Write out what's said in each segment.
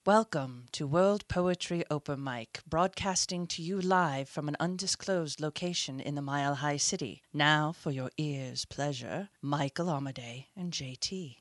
Welcome to World Poetry Open Mic, broadcasting to you live from an undisclosed location in the Mile High City. Now, for your ears' pleasure, Michael Amadei and JT.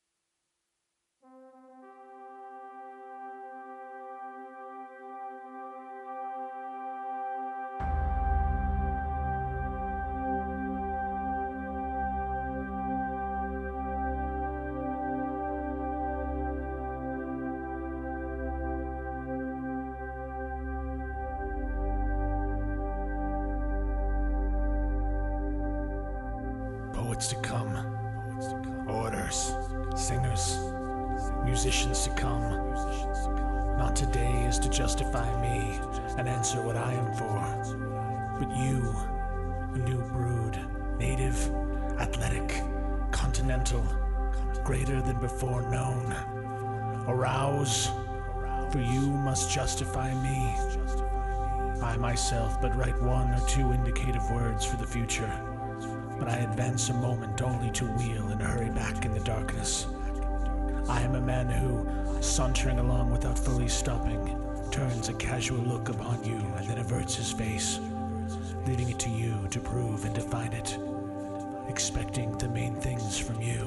Poets to come, orators, singers, musicians to come. Not today is to justify me and answer what I am for, but you, a new brood, native, athletic, continental, greater than before known. Arouse, for you must justify me. I myself but write one or two indicative words for the future, but I advance a moment only to wheel and hurry back in the darkness. I am a man who, sauntering along without fully stopping, turns a casual look upon you and then averts his face, leaving it to you to prove and define it, expecting the main things from you.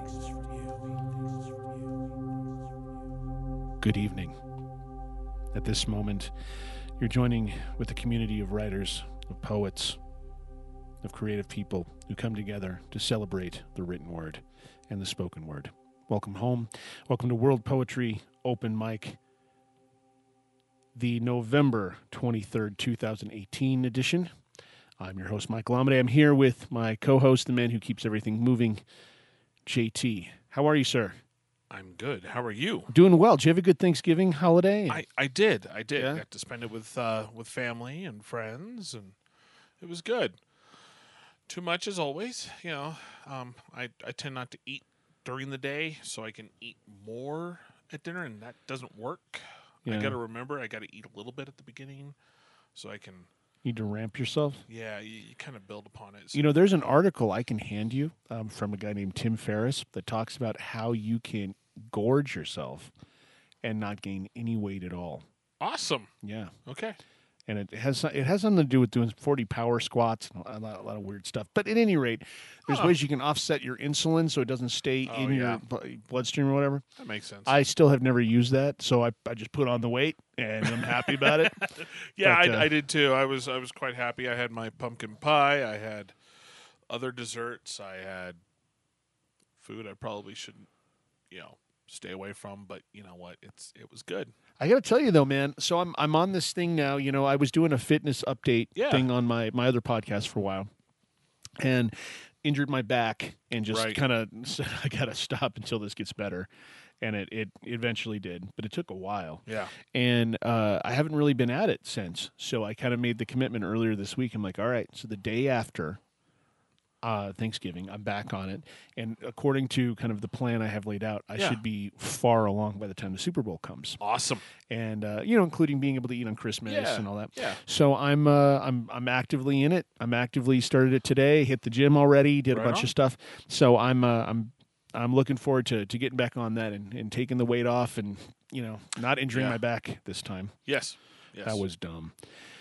Good evening. At this moment, you're joining with a community of writers, of poets, of creative people who come together to celebrate the written word and the spoken word. Welcome home. Welcome to World Poetry Open Mic, the November 23rd, 2018 edition. I'm your host, Michael Amadei. I'm here with my co-host, the man who keeps everything moving, JT. How are you, sir? I'm good. How are you? Doing well. Did you have a good Thanksgiving holiday? I did. Yeah? Got to spend it with family and friends, and it was good. Too much as always. I tend not to eat during the day, so I can eat more at dinner, and that doesn't work. Yeah. I got to remember I got to eat a little bit at the beginning, so I can. Need to ramp yourself? Yeah, you kind of build upon it. So. You know, there's an article I can hand you from a guy named Tim Ferriss that talks about how you can gorge yourself and not gain any weight at all. Awesome. Yeah. Okay. And it has something to do with doing 40 power squats and a lot of weird stuff. But at any rate, there's ways you can offset your insulin so it doesn't stay in your bloodstream or whatever. That makes sense. I still have never used that, so I just put on the weight, and I'm happy about it. Yeah, But, I did too. I was quite happy. I had my pumpkin pie. I had other desserts. I had food I probably shouldn't, stay away from. But you know what? It was good. I got to tell you though, man. So I'm on this thing now. You know, I was doing a fitness update thing on my other podcast for a while, and injured my back, and just kind of said I got to stop until this gets better, and it eventually did, but it took a while. Yeah, and I haven't really been at it since. So I kind of made the commitment earlier this week. I'm like, all right, so the day after Thanksgiving, I'm back on it, and according to kind of the plan I have laid out, I should be far along by the time the Super Bowl comes. Awesome, and including being able to eat on Christmas and all that. Yeah. So I'm actively in it. I'm actively started it today. Hit the gym already. Did a bunch of stuff. So I'm looking forward to getting back on that and taking the weight off and not injuring my back this time. Yes. That was dumb.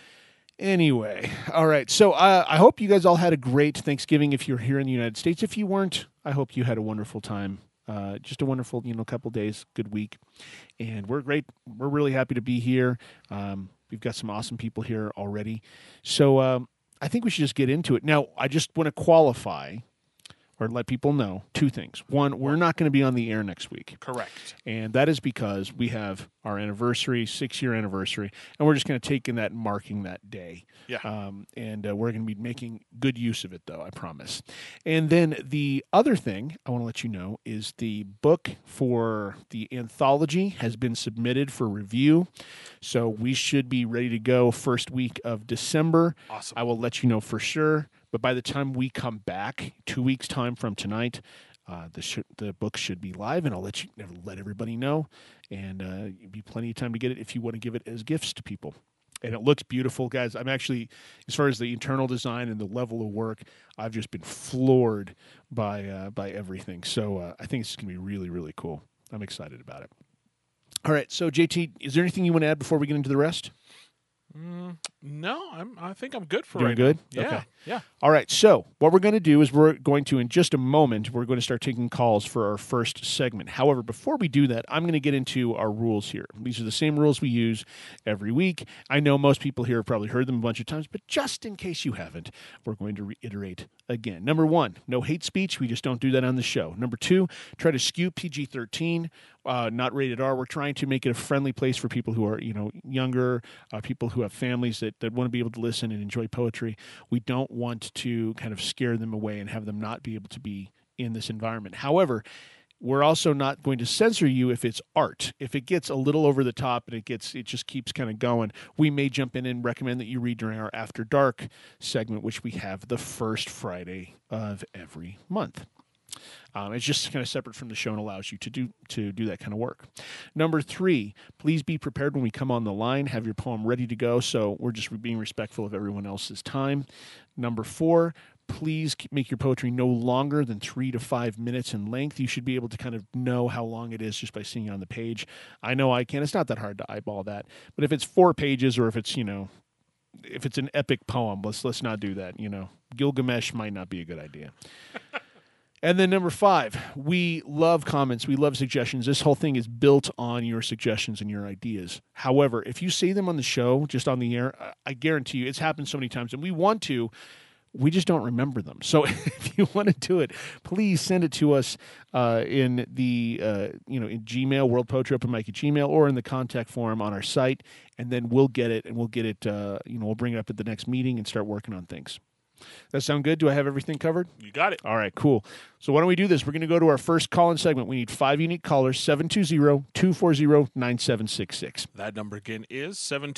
Anyway, all right. So I hope you guys all had a great Thanksgiving if you're here in the United States. If you weren't, I hope you had a wonderful time. Just a wonderful, couple days, good week. And we're great. We're really happy to be here. We've got some awesome people here already. So I think we should just get into it. Now, I just want to qualify or let people know two things. One, we're not going to be on the air next week. Correct. And that is because we have our anniversary, 6-year anniversary, and we're just going to take in that and marking that day. Yeah. And we're going to be making good use of it, though, I promise. And then the other thing I want to let you know is the book for the anthology has been submitted for review. So we should be ready to go first week of December. Awesome. I will let you know for sure. But by the time we come back, 2 weeks' time from tonight, the book should be live, and I'll let everybody know. And it'll be plenty of time to get it if you want to give it as gifts to people. And it looks beautiful, guys. I'm actually, as far as the internal design and the level of work, I've just been floored by everything. So I think it's going to be really, really cool. I'm excited about it. All right. So, JT, is there anything you want to add before we get into the rest? No, I think I'm good for Doing right good? now. Yeah, Okay. yeah. All right. So, what we're going to do is we're going to, in just a moment, we're going to start taking calls for our first segment. However, before we do that, I'm going to get into our rules here. These are the same rules we use every week. I know most people here have probably heard them a bunch of times, but just in case you haven't, we're going to reiterate again. Number 1, no hate speech. We just don't do that on the show. Number 2, try to skew PG-13, not rated R. We're trying to make it a friendly place for people who are, younger, people who have families that want to be able to listen and enjoy poetry. We don't want to kind of scare them away and have them not be able to be in this environment. However, we're also not going to censor you if it's art. If it gets a little over the top and it just keeps kind of going, we may jump in and recommend that you read during our After Dark segment, which we have the first Friday of every month. It's just kind of separate from the show and allows you to do that kind of work. Number 3, please be prepared when we come on the line. Have your poem ready to go. So we're just being respectful of everyone else's time. Number 4, please make your poetry no longer than 3 to 5 minutes in length. You should be able to kind of know how long it is just by seeing it on the page. I know I can. It's not that hard to eyeball that. But if it's 4 pages or if it's, if it's an epic poem, let's not do that. Gilgamesh might not be a good idea. And then number 5, we love comments. We love suggestions. This whole thing is built on your suggestions and your ideas. However, if you say them on the show, just on the air, I guarantee you it's happened so many times, and we just don't remember them. So if you want to do it, please send it to us in the, in Gmail, World Poetry Open Mic at Gmail, or in the contact form on our site, and then we'll get it, and we'll get it, we'll bring it up at the next meeting and start working on things. That sound good? Do I have everything covered? You got it. All right, cool. So why don't we do this? We're going to go to our first call-in segment. We need 5 unique callers, 720-240-9766. That number again is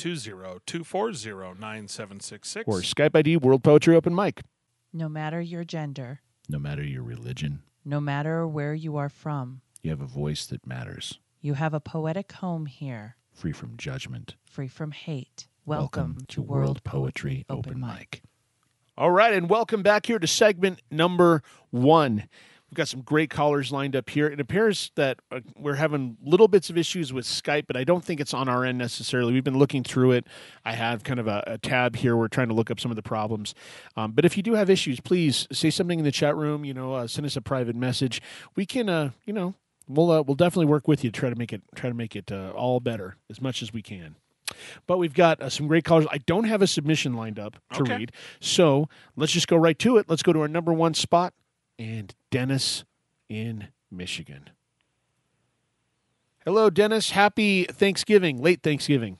720-240-9766. Or Skype ID, World Poetry Open Mic. No matter your gender, No matter your religion, no matter where you are from, you have a voice that matters. you have a poetic home here, Free from judgment. free from hate. Welcome to World Poetry Open Mic. All right, and welcome back here to segment number 1. We've got some great callers lined up here. It appears that we're having little bits of issues with Skype, but I don't think it's on our end necessarily. We've been looking through it. I have kind of a tab here. We're trying to look up some of the problems. But if you do have issues, please say something in the chat room. Send us a private message. We can, we'll definitely work with you to try to make it all better as much as we can. But we've got some great callers. I don't have a submission lined up to read, so let's just go right to it. Let's go to our number 1 spot, and Dennis in Michigan. Hello, Dennis. Happy Thanksgiving, late Thanksgiving.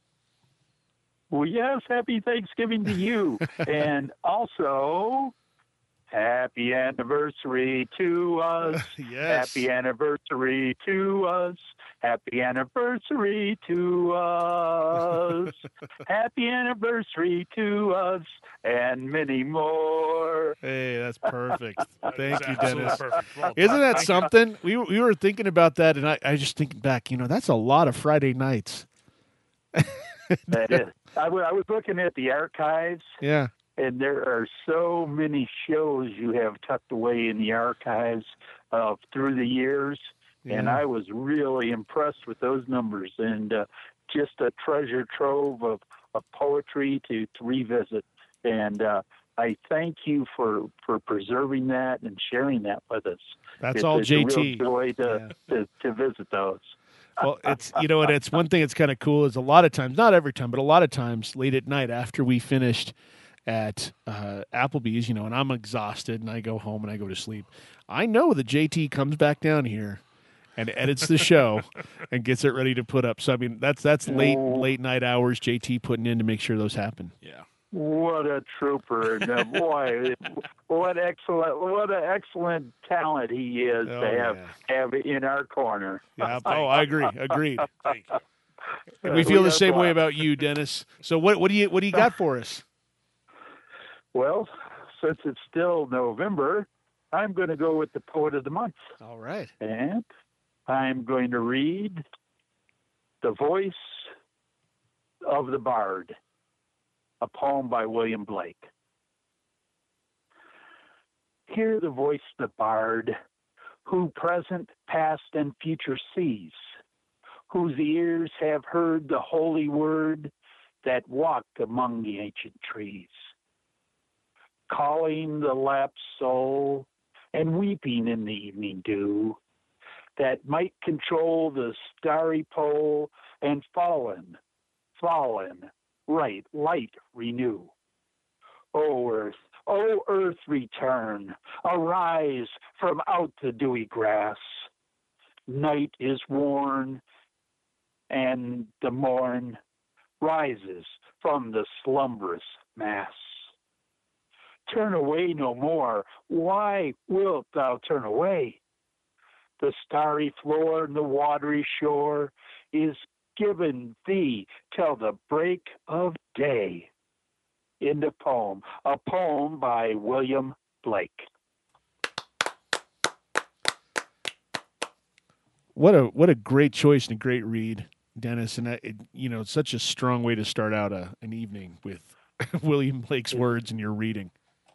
Well, yes, happy Thanksgiving to you. And also, happy anniversary to us. Yes. Happy anniversary to us. Happy anniversary to us. Happy anniversary to us, and many more. Hey, that's perfect. Thank you, Absolutely Dennis. perfect. Well Isn't done. that Thank something? We were thinking about that, and I just thinking back, that's a lot of Friday nights. That is. I was looking at the archives, Yeah. and there are so many shows you have tucked away in the archives through the years. And Yeah. I was really impressed with those numbers, and just a treasure trove of poetry to revisit. And I thank you for preserving that and sharing that with us. That's all it's JT. a real joy to visit those. Well, it's and it's one thing that's kind of cool is a lot of times, not every time, but a lot of times late at night after we finished at Applebee's, and I'm exhausted and I go home and I go to sleep. I know that JT comes back down here and edits the show and gets it ready to put up. So I mean, that's late night hours JT putting in to make sure those happen. Yeah. What a trooper! And, boy, what an excellent talent he is to have in our corner. Yeah. Oh, I agree. Agreed. Thank you. And we feel the same way blessed. about you, Dennis. So what do you got for us? Well, since it's still November, I'm going to go with the Poet of the Month. All right. And I'm going to read The Voice of the Bard, a poem by William Blake. Hear the voice of the bard, who present, past, and future sees, whose ears have heard the holy word that walked among the ancient trees, calling the lapsed soul and weeping in the evening dew, that might control the starry pole and fallen, right light renew. O earth, return, arise from out the dewy grass. Night is worn, and the morn rises from the slumberous mass. Turn away no more. Why wilt thou turn away? The starry floor and the watery shore is given thee till the break of day. In the poem, a poem by William Blake. What a great choice and a great read, Dennis. And it's such a strong way to start out an evening with William Blake's words and your reading.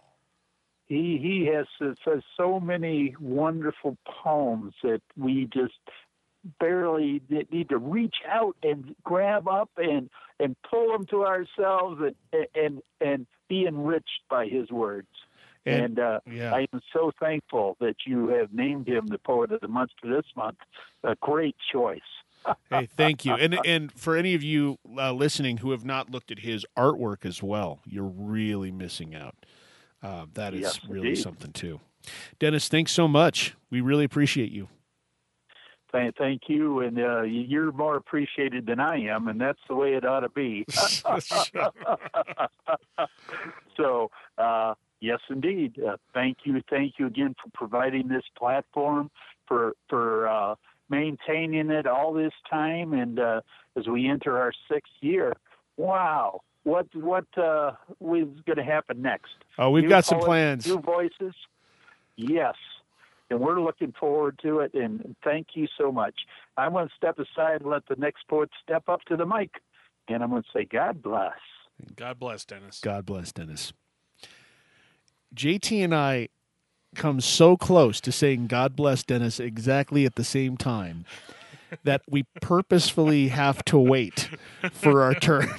He has so many wonderful poems that we just barely need to reach out and grab up and pull them to ourselves and be enriched by his words. And I am so thankful that you have named him the Poet of the Month for this month. A great choice. Hey, thank you. And for any of you listening who have not looked at his artwork as well, you're really missing out. That is really indeed something too. Dennis, thanks so much. We really appreciate you. Thank you, and you're more appreciated than I am, and that's the way it ought to be. So, yes, indeed. Thank you again for providing this platform, for maintaining it all this time, and as we enter our 6th year, wow. What is going to happen next? Oh, we've got some plans. New voices. Yes. And we're looking forward to it. And thank you so much. I'm going to step aside and let the next poet step up to the mic. And I'm going to say, God bless. God bless, Dennis. God bless, Dennis. JT and I come so close to saying God bless, Dennis exactly at the same time that we purposefully have to wait for our turn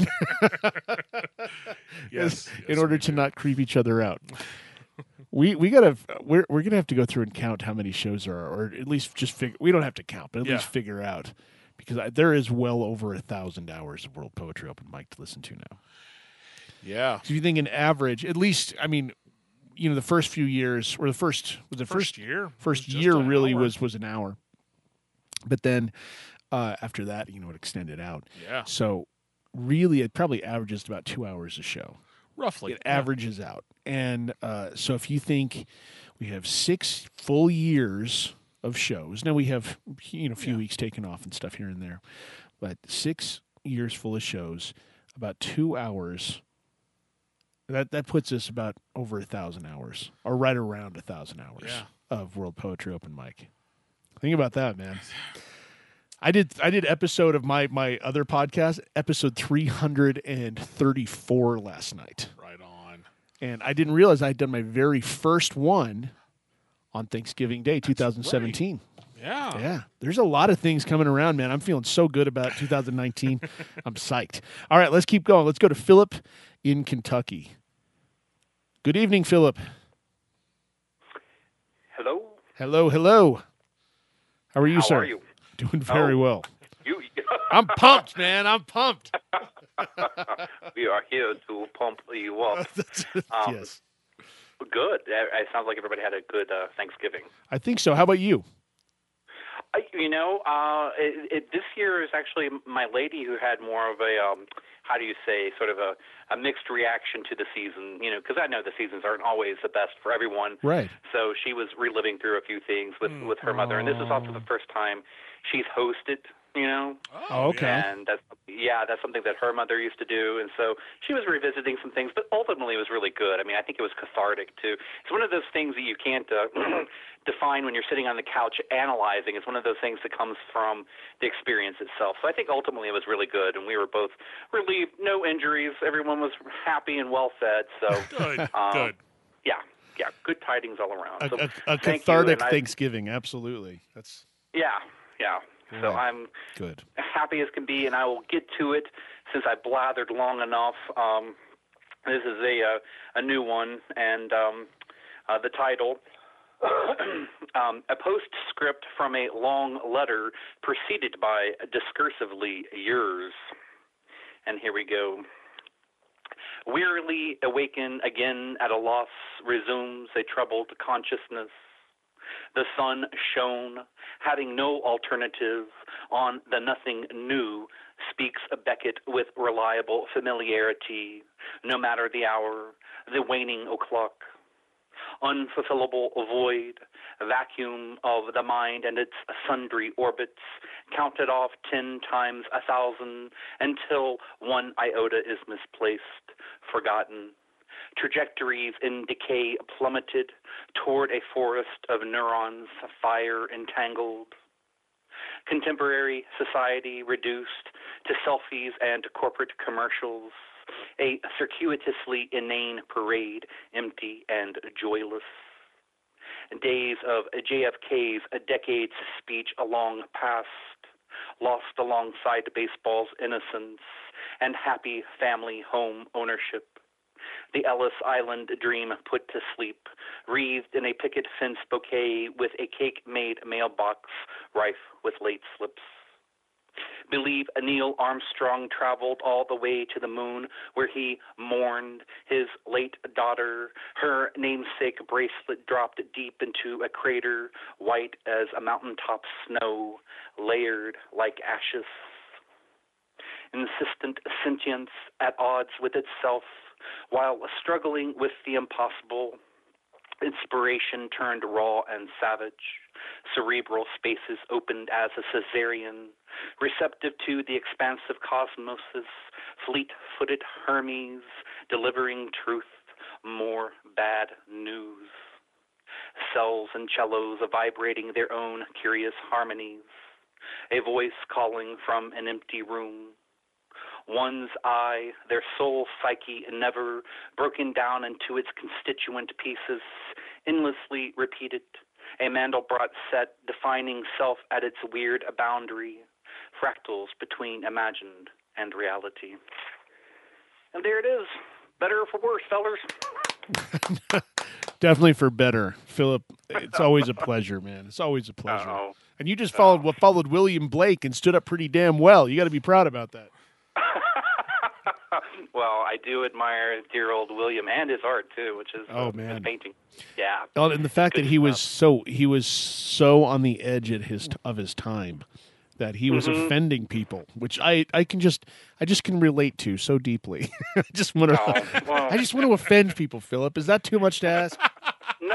in order to not creep each other out. We're gonna have to go through and count how many shows there are, or at least just figure. We don't have to count, but at least figure out, because there is well over 1,000 hours of World Poetry Open Mic to listen to now. Yeah. So if you think an average, at least, I mean, the first few years, or first year really was an hour. But then after that, it extended out. Yeah. So really, it probably averages about 2 hours a show. Roughly. It averages out. And so if you think we have 6 full years of shows, now we have a few weeks taken off and stuff here and there, but 6 years full of shows, about 2 hours, that puts us about over 1,000 hours, or right around 1,000 hours of World Poetry Open Mic. Think about that, man. I did episode of my other podcast, episode 334 last night. Right on. And I didn't realize I had done my very first one on Thanksgiving Day, 2017. Right. Yeah. Yeah. There's a lot of things coming around, man. I'm feeling so good about 2019. I'm psyched. All right, let's keep going. Let's go to Philip in Kentucky. Good evening, Philip. Hello. Hello. How are you, sir? How are you? Doing very well. You. I'm pumped, man. I'm pumped. We are here to pump you up. Yes. Good. It sounds like everybody had a good Thanksgiving. I think so. How about you? This year is actually my lady who had more of a, sort of a mixed reaction to the season, because I know the seasons aren't always the best for everyone. Right. So she was reliving through a few things with her mother, and this is also the first time she's hosted, Oh, okay. And that's something that her mother used to do, and so she was revisiting some things, but ultimately it was really good. I mean, I think it was cathartic too. It's one of those things that you can't define when you're sitting on the couch analyzing. It's one of those things that comes from the experience itself. So I think ultimately it was really good, and we were both relieved. No injuries. Everyone was happy and well fed. So good. Yeah. Good tidings all around. A cathartic Thanksgiving. Absolutely. That's. Yeah. So I'm good. happy as can be, and I will get to it since I blathered long enough. This is a new one, and the title, a postscript from a long letter preceded by discursively yours. And here we go. Wearily awaken again at a loss, resumes a troubled consciousness. The sun shone, having no alternative, on the nothing new, speaks Beckett with reliable familiarity, no matter the hour, the waning o'clock. Unfulfillable void, vacuum of the mind and its sundry orbits, counted off 10 times 1,000 until one iota is misplaced, forgotten. Trajectories in decay plummeted toward a forest of neurons, fire entangled. Contemporary society reduced to selfies and corporate commercials, a circuitously inane parade, empty and joyless. Days of JFK's decades speech long past, lost alongside baseball's innocence and happy family home ownership. The Ellis Island dream put to sleep, wreathed in a picket fence bouquet with a cake-made mailbox rife with late slips. Believe Neil Armstrong traveled all the way to the moon where he mourned his late daughter. Her namesake bracelet dropped deep into a crater, white as a mountaintop snow, layered like ashes. Insistent sentience at odds with itself, while struggling with the impossible. Inspiration turned raw and savage. Cerebral spaces opened as a cesarean, receptive to the expansive cosmos' fleet-footed Hermes, delivering truth, more bad news. Cells and cellos vibrating their own curious harmonies. A voice calling from an empty room. One's eye, their soul psyche never broken down into its constituent pieces, endlessly repeated, a Mandelbrot set defining self at its weird boundary, fractals between imagined and reality. And there it is. Better or for worse, fellers. Definitely for better. Philip, it's always a pleasure, man. It's always a pleasure. And you just followed William Blake and stood up pretty damn well. You got to be proud about that. Well, I do admire dear old William and his art too, which is his painting. Yeah. Oh, and the fact that he was so on the edge of his time that he was offending people, which I just can relate to so deeply. I just want to offend people, Philip. Is that too much to ask? No.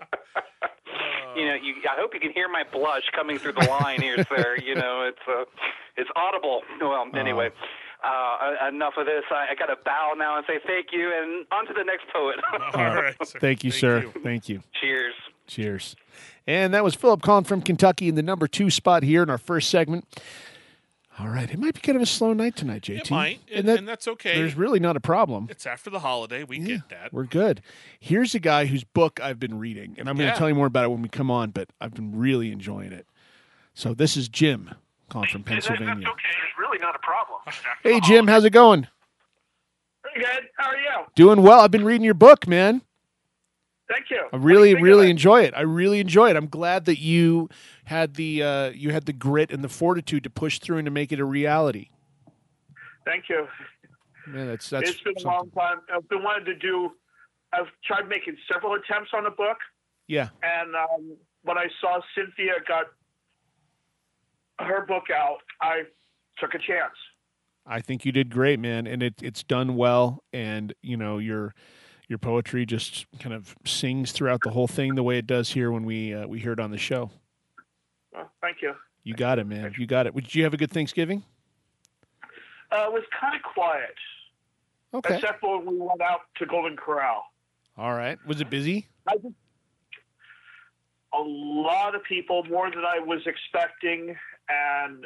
I hope you can hear my blush coming through the line here, sir. It's audible. Well, anyway. Enough of this. I got to bow now and say thank you, and on to the next poet. All right. Thank you, sir. Thank you. Cheers. Cheers. And that was Philip calling from Kentucky in the number 2 spot here in our first segment. All right. It might be kind of a slow night tonight, JT. It might, and that's okay. There's really not a problem. It's after the holiday. We get that. We're good. Here's a guy whose book I've been reading, and I'm going to tell you more about it when we come on, but I've been really enjoying it. So this is Jim calling from Pennsylvania. That's okay. It's really not a problem. Hey, Jim. How's it going? Pretty good. How are you? Doing well. I've been reading your book, man. Thank you. I really enjoy it. I really enjoy it. I'm glad that you had the grit and the fortitude to push through and to make it a reality. Thank you. Man, that's it's been a long time. I've tried making several attempts on the book. Yeah. And when I saw Cynthia got her book out, I took a chance. I think you did great, man, and it's done well, and your poetry just kind of sings throughout the whole thing the way it does here when we hear it on the show. Well, thank you. You got it, man. You got it. Did you have a good Thanksgiving? It was kind of quiet. Okay. Except for when we went out to Golden Corral. All right. Was it busy? A lot of people, more than I was expecting, and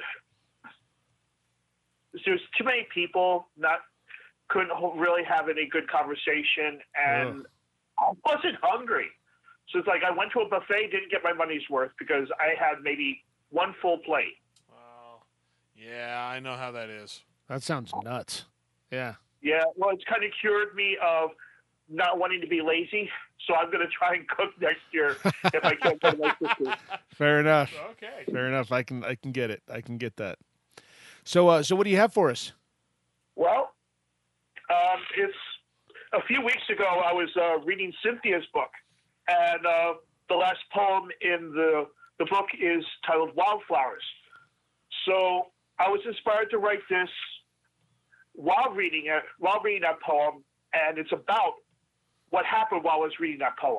there's too many people. Couldn't really have any good conversation, and I wasn't hungry. So it's like I went to a buffet, didn't get my money's worth because I had maybe one full plate. Yeah, I know how that is. That sounds nuts. Yeah. Yeah, well, it's kind of cured me of not wanting to be lazy, so I'm going to try and cook next year if I can't go to my sister's. Fair enough. Okay. Fair enough. I can get it. I can get that. So what do you have for us? Well, it's a few weeks ago I was reading Cynthia's book, and the last poem in the book is titled Wildflowers. So I was inspired to write this while reading that poem, and it's about what happened while I was reading that poem.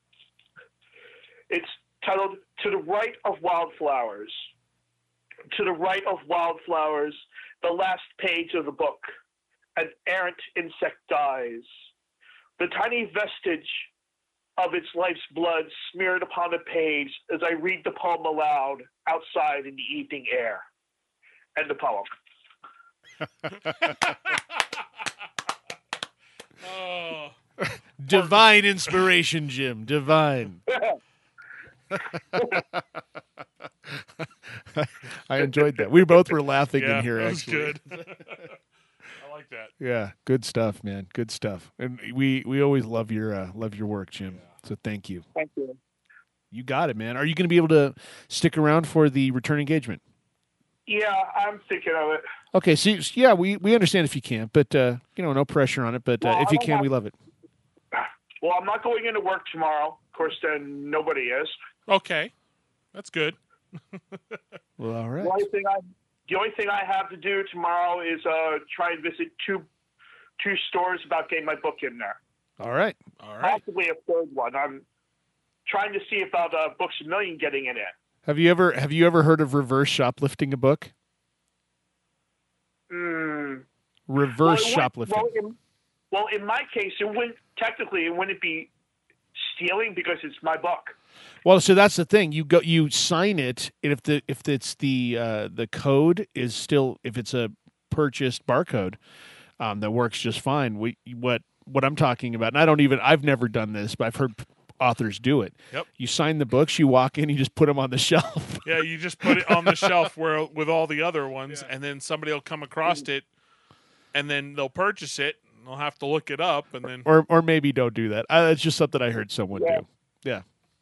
It's titled To the Right of Wildflowers. To the right of wildflowers, the last page of the book. An errant insect dies. The tiny vestige of its life's blood smeared upon the page as I read the poem aloud outside in the evening air. End the poem. Oh. Divine inspiration, Jim. Divine. I enjoyed that. We both were laughing Yeah, in here, that was actually. good. I like that. Yeah, good stuff, man. Good stuff. And we always love your work, Jim. So thank you. Thank you. You got it, man. Are you going to be able to stick around for the return engagement? Yeah, I'm thinking of it. Okay, so yeah, we understand if you can't, but no pressure on it. But Well, if I you don't can, have- we love it. Well, I'm not going into work tomorrow. Of course, then nobody is. Okay. That's good. Well, all right. The only thing I have to do tomorrow is try and visit two stores about getting my book in there. All right. All right. Possibly a third one. I'm trying to see about Books A Million getting it in. Have you ever heard of reverse shoplifting a book? Reverse shoplifting. Well, in my case, it wouldn't be stealing because it's my book. Well, so that's the thing. You sign it, and if it's the code is still, if it's a purchased barcode, that works just fine. What I'm talking about, and I've never done this, but I've heard authors do it. Yep. You sign the books, you walk in, you just put them on the shelf. Yeah, you just put it on the shelf with all the other ones, and then somebody will come across it, and then they'll purchase it. And they'll have to look it up, and then or maybe don't do that. It's just something I heard someone do. Yeah.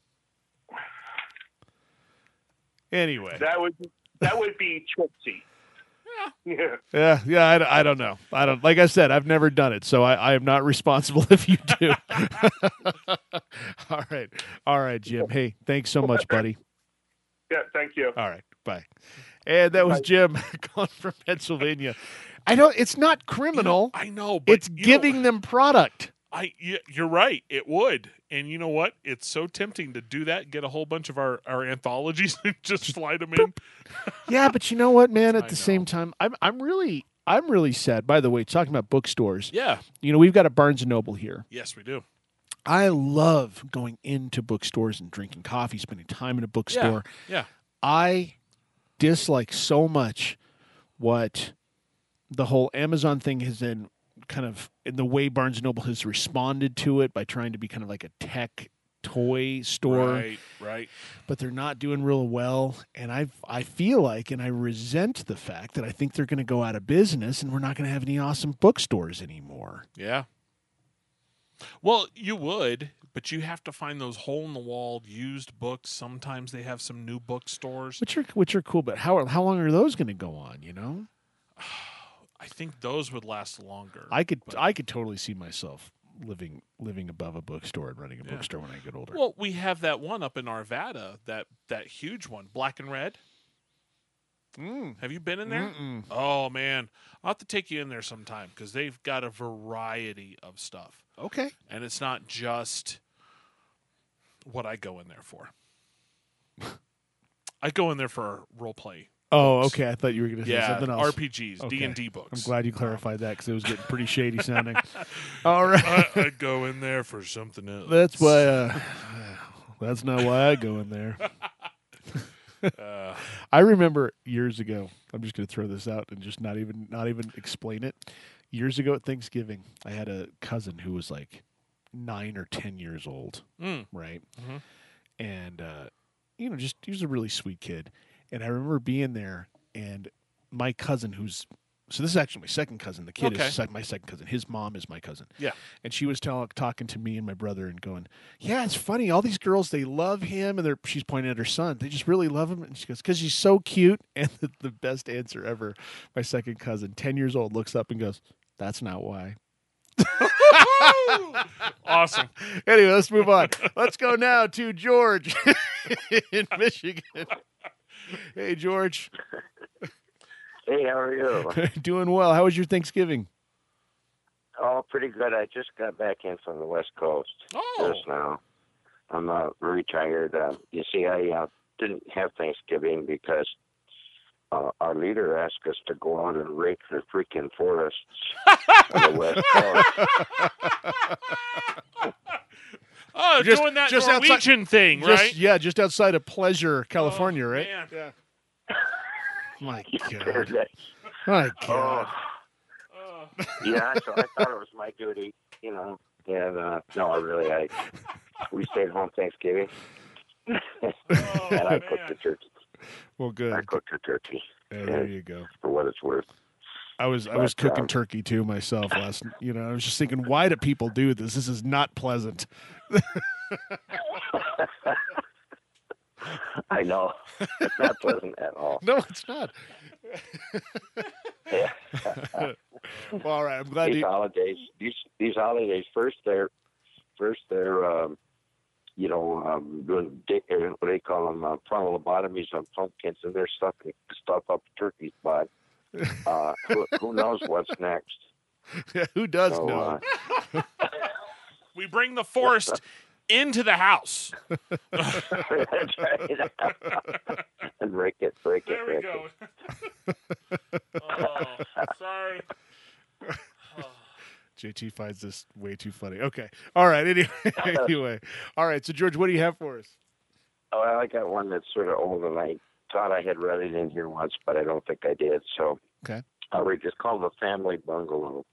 Anyway. That would be tricksy. Yeah. Yeah. I don't know. Like I said, I've never done it, so I am not responsible if you do. All right, Jim. Hey, thanks so much, buddy. Yeah, thank you. All right, bye. And that was Jim calling from Pennsylvania. I know it's not criminal. I know, but it's giving them product. You're right. It would. And you know what? It's so tempting to do that, get a whole bunch of our anthologies and just slide them in. Yeah, but you know what, man? At the same time, I'm really sad. By the way, talking about bookstores. Yeah. We've got a Barnes and Noble here. Yes, we do. I love going into bookstores and drinking coffee, spending time in a bookstore. Yeah. I dislike so much what the whole Amazon thing has been kind of in the way Barnes & Noble has responded to it by trying to be kind of like a tech toy store. Right. But they're not doing real well. And I feel like, and I resent the fact that I think they're going to go out of business and we're not going to have any awesome bookstores anymore. Yeah. Well, you would, but you have to find those hole-in-the-wall used books. Sometimes they have some new bookstores. Which are cool, but how long are those going to go on, I think those would last longer. I could totally see myself living above a bookstore and running a bookstore when I get older. Well, we have that one up in Arvada, that huge one, Black and Red. Have you been in there? Mm-mm. Oh, man. I'll have to take you in there sometime because they've got a variety of stuff. Okay. And it's not just what I go in there for. I go in there for role play. Oh, books. okay. I thought you were going to say something else. RPGs, Okay. D&D books. I'm glad you clarified that because it was getting pretty shady sounding. All right. I go in there for something else. That's why. That's not why I go in there. I remember years ago. I'm just going to throw this out and just not even explain it. Years ago at Thanksgiving, I had a cousin who was like 9 or 10 years old, right? Mhm. And he was a really sweet kid. And I remember being there, and my cousin who's. So this is actually my second cousin. The kid Okay. is my second cousin. His mom is my cousin. Yeah. And she was talking to me and my brother and going, yeah, it's funny. All these girls, they love him. And she's pointing at her son. They just really love him. And she goes, because he's so cute. And the best answer ever, my second cousin, 10 years old, looks up and goes, that's not why. Awesome. Anyway, let's move on. Let's go now to George in Michigan. Hey, George. Hey, how are you? Doing well. How was your Thanksgiving? Oh, pretty good. I just got back in from the West Coast Oh. just now. I'm retired. You see, I didn't have Thanksgiving because our leader asked us to go out and rake the freaking forests on the West Coast. Oh, Just- doing that just Norwegian thing, right? Just outside of Pleasure, California, right? Man. Yeah. My Yeah, God. My God. Oh. yeah, so I thought it was my duty, you know. And no, we stayed home Thanksgiving, and I cooked the turkey. Well, good. I cooked the turkey Yeah, there you go. for what it's worth. I was But, cooking turkey too myself last. I was just thinking, why do people do this? This is not pleasant. I know. It's not pleasant at all. No, it's not. Yeah. Well, all right. I'm glad these you. holidays, these holidays. First they're doing what do they call them? Frontal lobotomies on pumpkins, and they're stuffing stuff up turkey's butt. Who knows what's next? Who does So, know? We bring the forest into the house. That's right. And break it. There we go. Oh, sorry. JT finds this way too funny. Okay. All right. Anyway. All right. So, George, what do you have for us? Oh, I got one that's sort of old, and I thought I had read it in here once, but I don't think I did. So Okay. I'll read. It's called The Family Bungalow.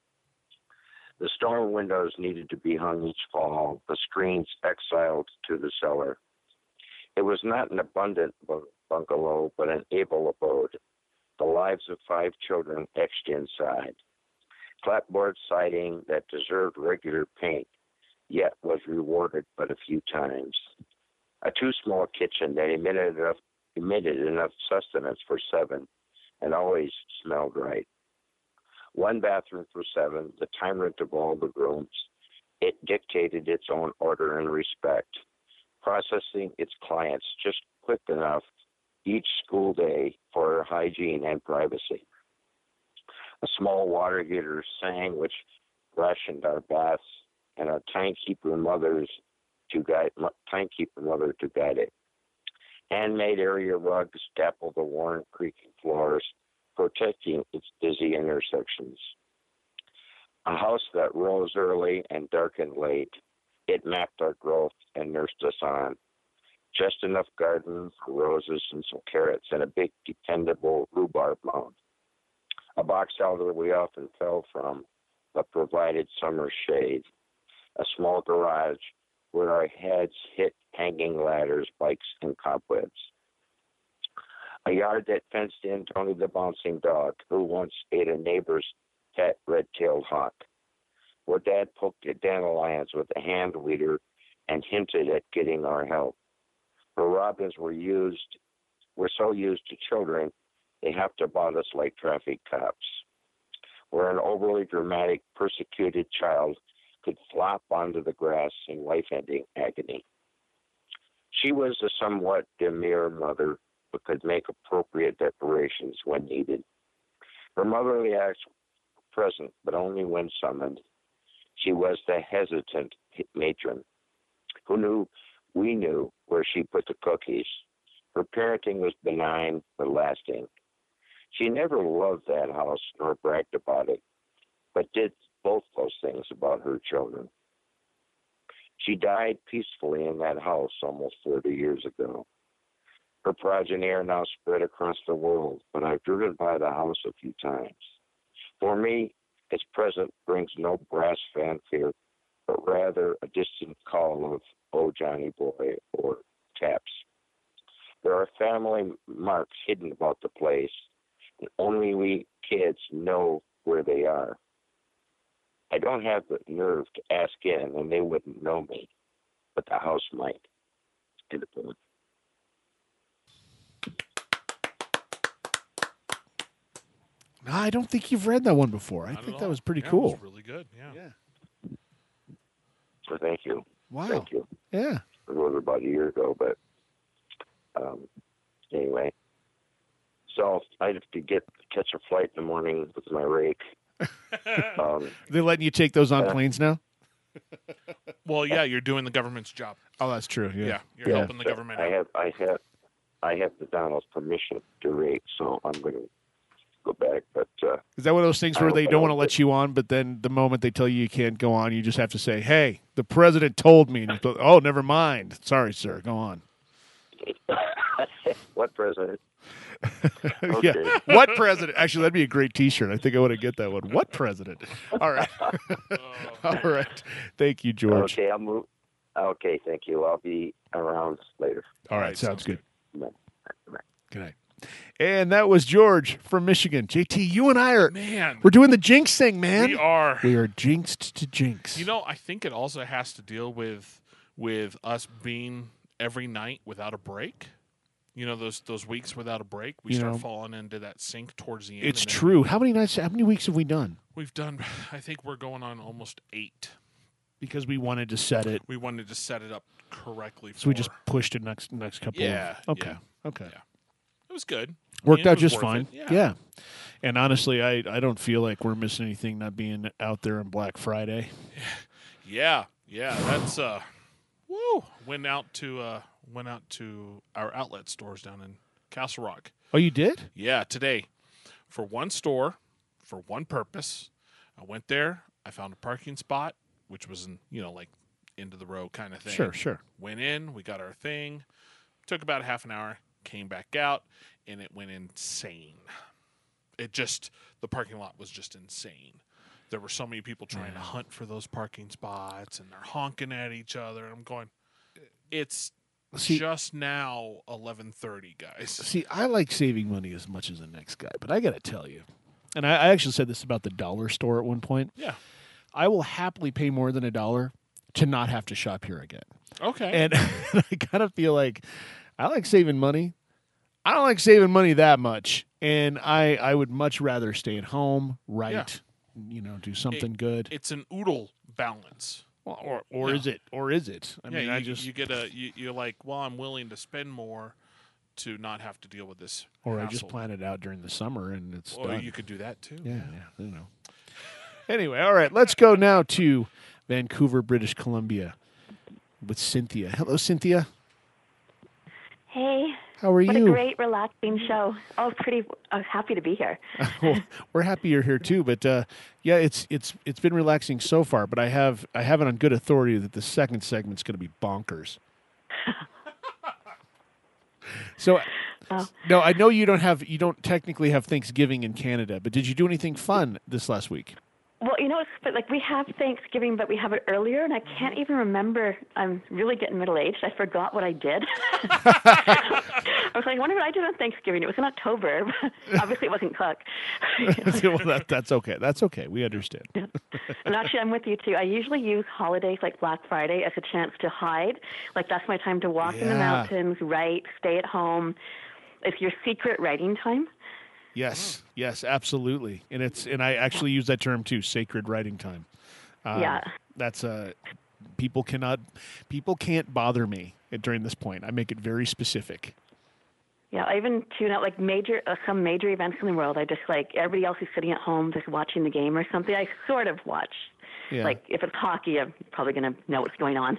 The storm windows needed to be hung each fall, the screens exiled to the cellar. It was not an abundant bungalow, but an able abode. The lives of 5 children etched inside. Clapboard siding that deserved regular paint, yet was rewarded but a few times. A too small kitchen that emitted enough sustenance for 7 and always smelled right. 1 bathroom for 7, the tyrant of all the rooms. It dictated its own order and respect, processing its clients just quick enough each school day for hygiene and privacy. A small water heater sang, which rationed our baths, and our timekeeper mother to guide it. Handmade area rugs dappled the worn, creaking floors, protecting its busy intersections. A house that rose early and darkened late, it mapped our growth and nursed us on. Just enough garden for roses and some carrots and a big, dependable rhubarb mound. A box elder we often fell from, but provided summer shade. A small garage where our heads hit hanging ladders, bikes, and cobwebs. A yard that fenced in Tony the bouncing dog, who once ate a neighbor's pet red-tailed hawk. Where Dad poked at dandelions with a hand weeder and hinted at getting our help. Where robins were so used to children, they have to bond us like traffic cops. Where an overly dramatic, persecuted child could flop onto the grass in life-ending agony. She was a somewhat demure mother, but could make appropriate declarations when needed. Her motherly acts were present, but only when summoned. She was the hesitant matron we knew where she put the cookies. Her parenting was benign but lasting. She never loved that house nor bragged about it, but did both those things about her children. She died peacefully in that house almost 40 years ago. Her progeny are now spread across the world, but I've driven by the house a few times. For me, its presence brings no brass fanfare, but rather a distant call of, "Oh, Johnny boy," or taps. There are family marks hidden about the place, only we kids know where they are. I don't have the nerve to ask in, and they wouldn't know me, but the house might. End of poem. No, I don't think you've read that one before. I Not think at that all. was pretty Yeah, cool. It was really good. Yeah. So thank you. Wow. Thank you. Yeah. It was about a year ago, but anyway. So I have to catch a flight in the morning with my rake. They're letting you take those on planes now? Well, yeah, you're doing the government's job. Oh, that's true. Yeah, Yeah. you're helping the government out. I have the Donald's permission to rake, so I'm going to go back. But Is that one of those things where they don't want to let you on, but then the moment they tell you can't go on, you just have to say, "Hey, the president told me." And you go, "Oh, never mind. Sorry, sir. Go on." what president? Yeah. What president? Actually, that'd be a great T-shirt. I think I want to get that one. What president? All right. All right. Thank you, George. Okay, I'll move. Okay, thank you. I'll be around later. All right. Sounds good. Bye. Good night. And that was George from Michigan. JT, you and I Man, we're doing the jinx thing, man. we are. We are jinxed to jinx. You know, I think it also has to deal with us being every night without a break. You know, those weeks without a break, we start falling into that sink towards the end. It's and then true. How many weeks have we done? We've done, I think we're going on almost 8. Because we wanted to set it. We wanted to set it up correctly. So we just pushed it next couple Yeah, of... Okay. yeah. Okay. Yeah. It was good. Worked It out was just worth fine. it. Yeah. And honestly, I don't feel like we're missing anything not being out there on Black Friday. Yeah. That's woo. Went out to our outlet stores down in Castle Rock. Oh, you did? Yeah, today. For one store, for one purpose. I went there, I found a parking spot, which was in, like into the row kind of thing. Sure. Went in, we got our thing. Took about half an hour, came back out, and it went insane. The parking lot was just insane. There were so many people trying to hunt for those parking spots, and they're honking at each other. And I'm going, it's just now 11:30, guys. See, I like saving money as much as the next guy, but I got to tell you, and I actually said this about the dollar store at one point. Yeah. I will happily pay more than $1 to not have to shop here again. Okay. And I kind of feel like I like saving money. I don't like saving money that much, and I would much rather stay at home, write, do something good. It's an oodle balance. Well, or is it? Or is it? I mean, you're like, well, I'm willing to spend more to not have to deal with this. Or hassle. I just plan it out during the summer and it's Or done. you could do that too. Yeah. Anyway, all right, let's go now to Vancouver, British Columbia with Cynthia. Hello, Cynthia. Hey. How are what you? What a great, relaxing show. Oh, I was happy to be here. Well, we're happy you're here too, but it's been relaxing so far. But I have it on good authority that the second segment's going to be bonkers. So, no, I know you don't technically have Thanksgiving in Canada, but did you do anything fun this last week? Well, it's we have Thanksgiving, but we have it earlier, and I can't even remember. I'm really getting middle-aged. I forgot what I did. I was like, I wonder what I did on Thanksgiving. It was in October. Obviously, it wasn't cooked. Well, that's okay. That's okay. We understand. Yeah. And actually, I'm with you, too. I usually use holidays like Black Friday as a chance to hide. Like, that's my time to walk in the mountains, write, stay at home. It's your secret writing time. Yes, absolutely, and I actually use that term too, sacred writing time. That's people can't bother me during this point. I make it very specific. Yeah, I even tune out like some major events in the world. I just everybody else is sitting at home just watching the game or something. I sort of watch. Yeah. Like if it's hockey, I'm probably going to know what's going on.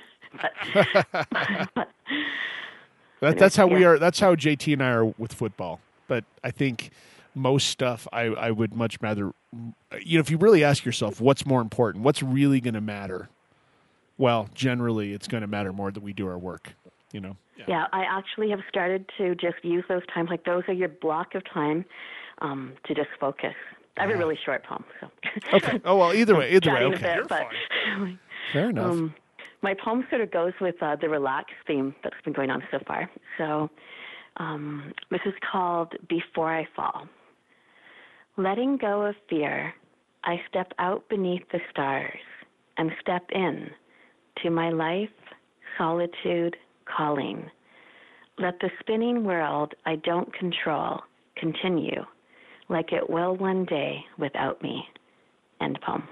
But that's how we are. That's how JT and I are with football. But I think most stuff I would much rather, if you really ask yourself what's more important, what's really going to matter, well, generally it's going to matter more that we do our work, Yeah, I actually have started to just use those times, like those are your block of time to just focus. I have a really short poem, so. Okay. Oh, well, either way, okay. Bit, but, fair enough. My poem sort of goes with the relaxed theme that's been going on so far. So this is called Before I Fall. Letting go of fear, I step out beneath the stars and step in to my life, solitude, calling. Let the spinning world I don't control continue like it will one day without me. End poem.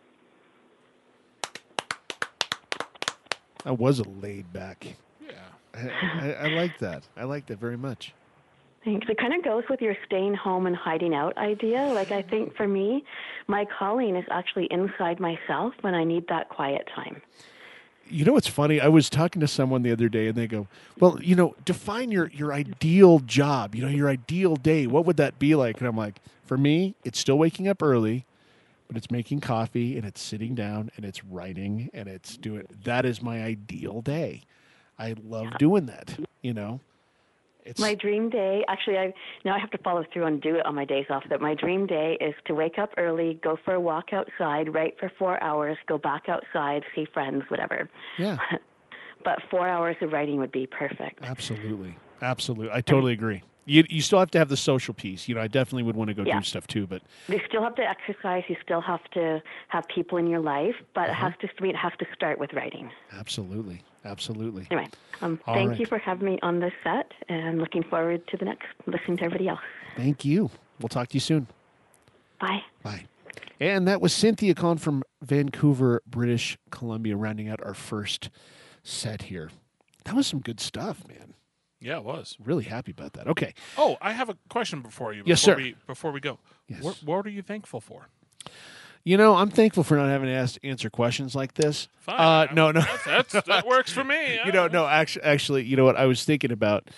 That was a laid back. Yeah. I like that. I like that very much. Thanks. It kind of goes with your staying home and hiding out idea. Like, I think for me, my calling is actually inside myself when I need that quiet time. You know what's funny? I was talking to someone the other day, and they go, well, define your ideal job, your ideal day. What would that be like? And I'm like, for me, it's still waking up early, but it's making coffee, and it's sitting down, and it's writing, and it's doing. That is my ideal day. I love doing that, It's, My dream day, actually, I have to follow through and do it on my days off. That my dream day is to wake up early, go for a walk outside, write for 4 hours, go back outside, see friends, whatever. Yeah. But 4 hours of writing would be perfect. Absolutely. I totally agree. You still have to have the social piece. I definitely would want to go do stuff too, but you still have to exercise. You still have to have people in your life, but it has to start with writing. Absolutely. Anyway, thank you for having me on this set, and looking forward to the next. Listening to everybody else. Thank you. We'll talk to you soon. Bye. Bye. And that was Cynthia Kahn from Vancouver, British Columbia, rounding out our first set here. That was some good stuff, man. Yeah, it was. Really happy about that. Okay. Oh, I have a question before you. Yes, sir. Before we go. Yes. What are you thankful for? I'm thankful for not having to answer questions like this. Fine. No. That works for me. No. Actually, you know what? I was thinking about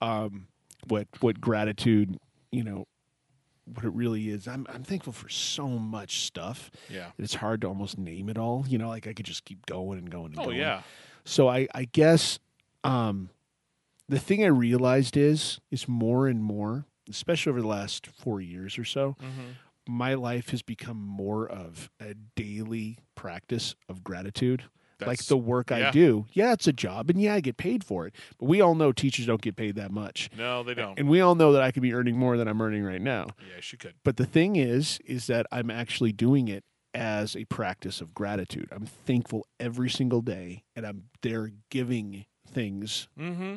what gratitude, what it really is. I'm thankful for so much stuff. Yeah. It's hard to almost name it all. Like I could just keep going and going and going. Oh, yeah. So I guess the thing I realized is more and more, especially over the last 4 years or so, my life has become more of a daily practice of gratitude. Like the work I do. Yeah, it's a job, and I get paid for it. But we all know teachers don't get paid that much. No, they don't. And we all know that I could be earning more than I'm earning right now. Yes, you could. But the thing is that I'm actually doing it as a practice of gratitude. I'm thankful every single day, and I'm there giving things. Mm-hmm.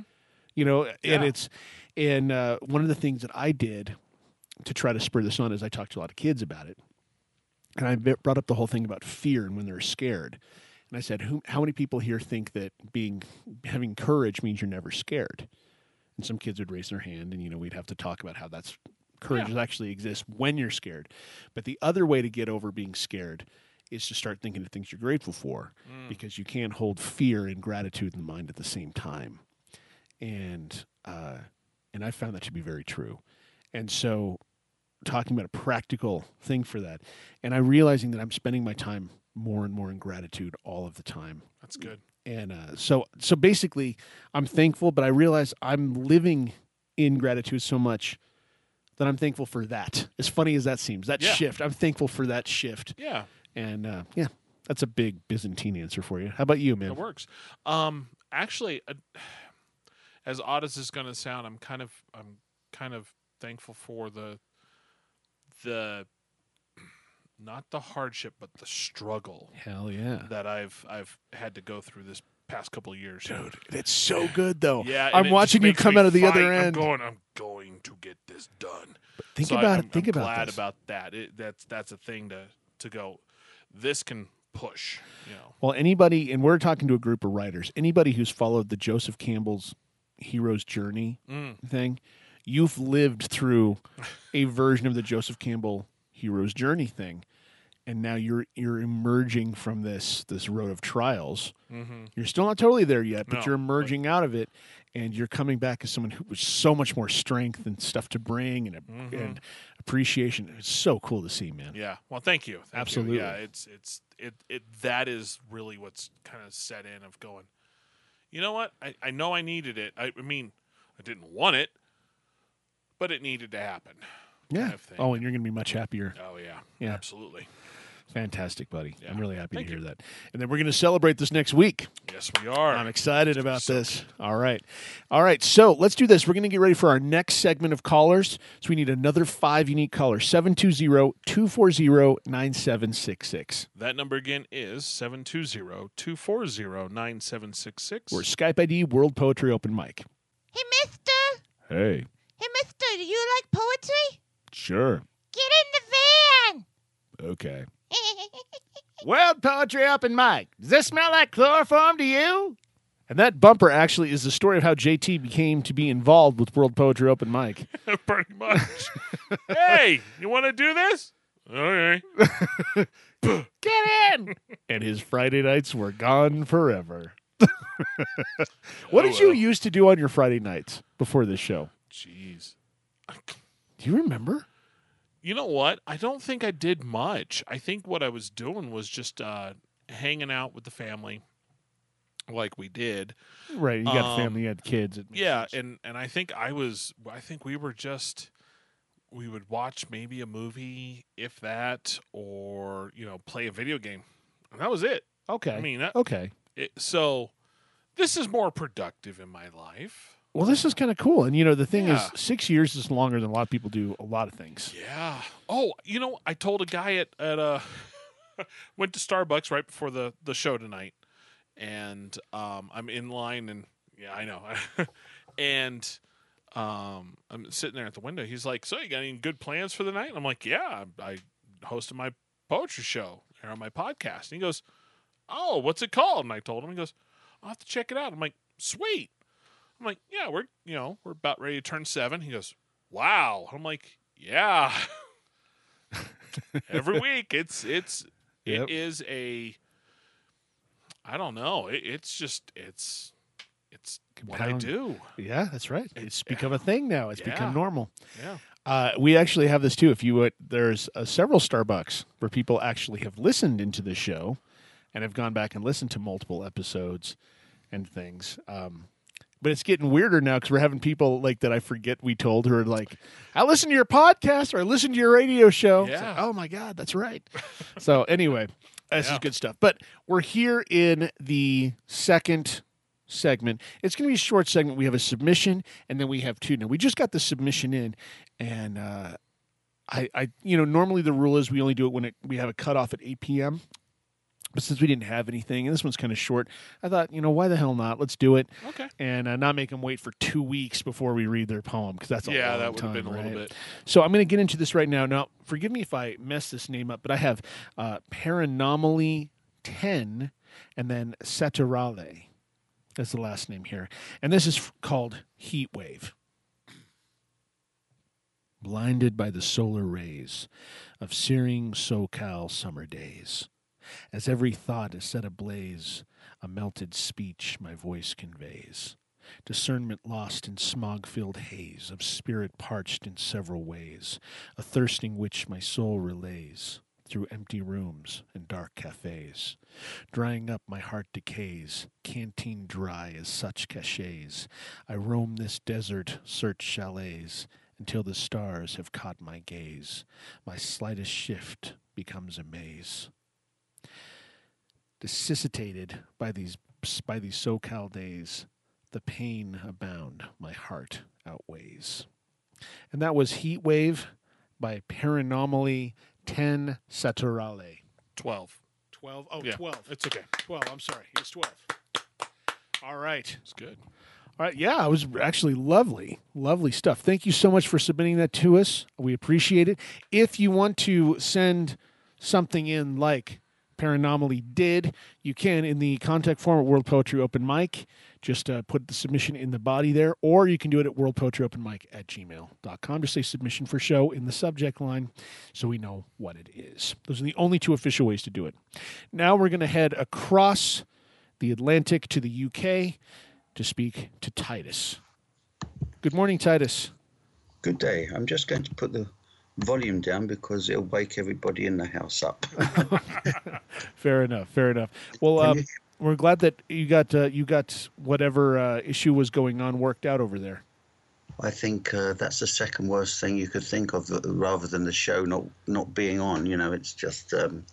And one of the things that I did to try to spur this on is I talked to a lot of kids about it. And I brought up the whole thing about fear and when they're scared. And I said, how many people here think that having courage means you're never scared? And some kids would raise their hand, and we'd have to talk about how courage actually exists when you're scared. But the other way to get over being scared is to start thinking of things you're grateful for, because you can't hold fear and gratitude in the mind at the same time. And I found that to be very true. And so talking about a practical thing for that, and I'm realizing that I'm spending my time more and more in gratitude all of the time. That's good. And so basically, I'm thankful, but I realize I'm living in gratitude so much that I'm thankful for that. As funny as that seems, that shift, I'm thankful for that shift. Yeah. And that's a big Byzantine answer for you. How about you, man? It works. Actually, as odd as this is going to sound, I'm kind of thankful for the not the hardship, but the struggle. Hell yeah. That I've had to go through this past couple of years. Dude, it's so good though. Yeah, I'm watching you come out of the other end. I'm going to get this done. But think about it. I'm glad about that. That's a thing to go. This can push. Well, anybody, and we're talking to a group of writers. Anybody who's followed the Joseph Campbell's hero's journey thing, you've lived through a version of the Joseph Campbell hero's journey thing. And now you're emerging from this road of trials. Mm-hmm. You're still not totally there yet, but you're emerging out of it, and you're coming back as someone who was so much more strength and stuff to bring and appreciation. It's so cool to see, man. Yeah. Well, thank you. Absolutely. Yeah. It's that is really what's kind of set in of going. You know what? I know I needed it. I mean, I didn't want it, but it needed to happen. Yeah. Kind of thing. Oh, and you're going to be much happier. Oh, yeah. Yeah. Absolutely. Fantastic, buddy. Yeah. I'm really happy Thank to hear you. that. And then we're going to celebrate this next week. Yes, we are. I'm excited about this. All right. So let's do this. We're going to get ready for our next segment of callers. So we need another 5 unique callers, 720-240-9766. That number again is 720-240-9766. We're Skype ID World Poetry Open Mic. Hey, mister. Hey. Hey, mister, do you like poetry? Sure. Get in the van. Okay. World Poetry Open Mic. Does this smell like chloroform to you? And that bumper actually is the story of how JT became to be involved with World Poetry Open Mic. Pretty much. Hey, you want to do this? Okay. Get in! And his Friday nights were gone forever. What did you used to do on your Friday nights before this show? Jeez. Do you remember? You know what? I don't think I did much. I think what I was doing was just hanging out with the family like we did. Right, you got family, you had kids. Yeah, and I think we were just, we would watch maybe a movie, if that, or, play a video game. And that was it. Okay. I mean, okay. So this is more productive in my life. Well, this is kind of cool. And, the thing Yeah. is, 6 years is longer than a lot of people do a lot of things. Yeah. Oh, I told a guy at went to Starbucks right before the show tonight, and I'm in line, and yeah, I know, and I'm sitting there at the window. He's like, "So you got any good plans for the night?" And I'm like, "Yeah, I hosted my poetry show here on my podcast." And he goes, "Oh, what's it called?" And I told him. He goes, "I'll have to check it out." I'm like, "Sweet." I'm like, "Yeah, we're about ready to turn 7." He goes, "Wow." I'm like, "Yeah." Every week, it is a, I don't know. It's what I do. Yeah, that's right. It's become a thing now. It's become normal. Yeah. We actually have this too. If you there's several Starbucks where people actually have listened into the show and have gone back and listened to multiple episodes and things. But it's getting weirder now because we're having people like that I forget we told who are like, I listened to your podcast or I listened to your radio show. Yeah. It's like, oh my God, that's right. So anyway, this is good stuff. But we're here in the second segment. It's going to be a short segment. We have a submission and then we have 2. Now we just got the submission in, and I normally the rule is we only do it when we have a cutoff at 8 p.m. But since we didn't have anything, and this one's kind of short, I thought, why the hell not? Let's do it. Okay. And not make them wait for 2 weeks before we read their poem, because that's a long time. Yeah, that would have been a little bit. So I'm going to get into this right now. Now, forgive me if I mess this name up, but I have Paranomaly 10 and then Saturale. That's the last name here. And this is called Heat Wave. Blinded by the solar rays of searing SoCal summer days, as every thought is set ablaze, a melted speech my voice conveys, discernment lost in smog-filled haze of spirit parched in several ways, a thirsting which my soul relays through empty rooms and dark cafes. Drying up my heart decays, canteen dry as such cachets. I roam this desert, search chalets, until the stars have caught my gaze. My slightest shift becomes a maze. Necessitated by these SoCal days, the pain abound my heart outweighs. And that was Heat Wave by Paranomaly 10 Saturale. 12. 12? Oh, Yeah, 12. it's okay. 12, I'm sorry. It's 12. All right. It's good. All right, yeah, it was actually lovely, lovely stuff. Thank you so much for submitting that to us. We appreciate it. If you want to send something in like Paranomaly did, you can in the contact form at World Poetry Open Mic. Just put the submission in the body there, or you can do it at worldpoetryopenmic@gmail.com. Just say submission for show in the subject line so we know what it is. Those are the only 2 official ways to do it. Now we're going to head across the Atlantic to the UK to speak to Titus. Good morning, Titus. Good day. I'm just going to put the volume down because it'll wake everybody in the house up. Fair enough. Well, we're glad that you got whatever issue was going on worked out over there. I think that's the second worst thing you could think of, rather than the show not being on. It's just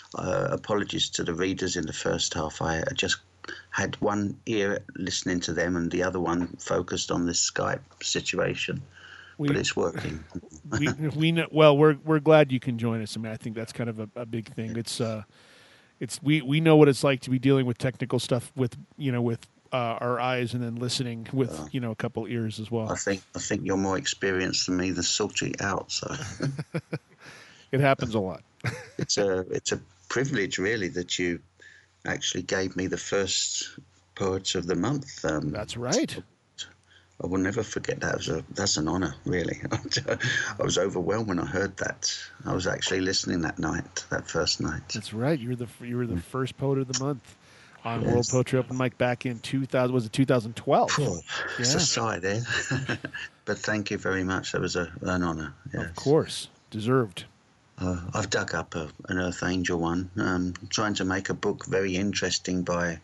apologies to the readers in the first half. I just had one ear listening to them and the other one focused on this Skype situation. But it's working. we know, well, we're glad you can join us. I mean, I think that's kind of a big thing. We know what it's like to be dealing with technical stuff with our eyes and then listening with a couple ears as well. I think you're more experienced than me to sort it out. So it happens a lot. It's a privilege, really, that you actually gave me the first Poets of the Month. That's right. I will never forget that. That's an honour, really. I was overwhelmed when I heard that. I was actually listening that first night. That's right. You were the first Poet of the Month on World Poetry Open Mic back in 2012? It's a sigh there. But thank you very much. That was an honour. Yes. Of course. Deserved. I've dug up an Earth Angel one. Trying to make a book very interesting by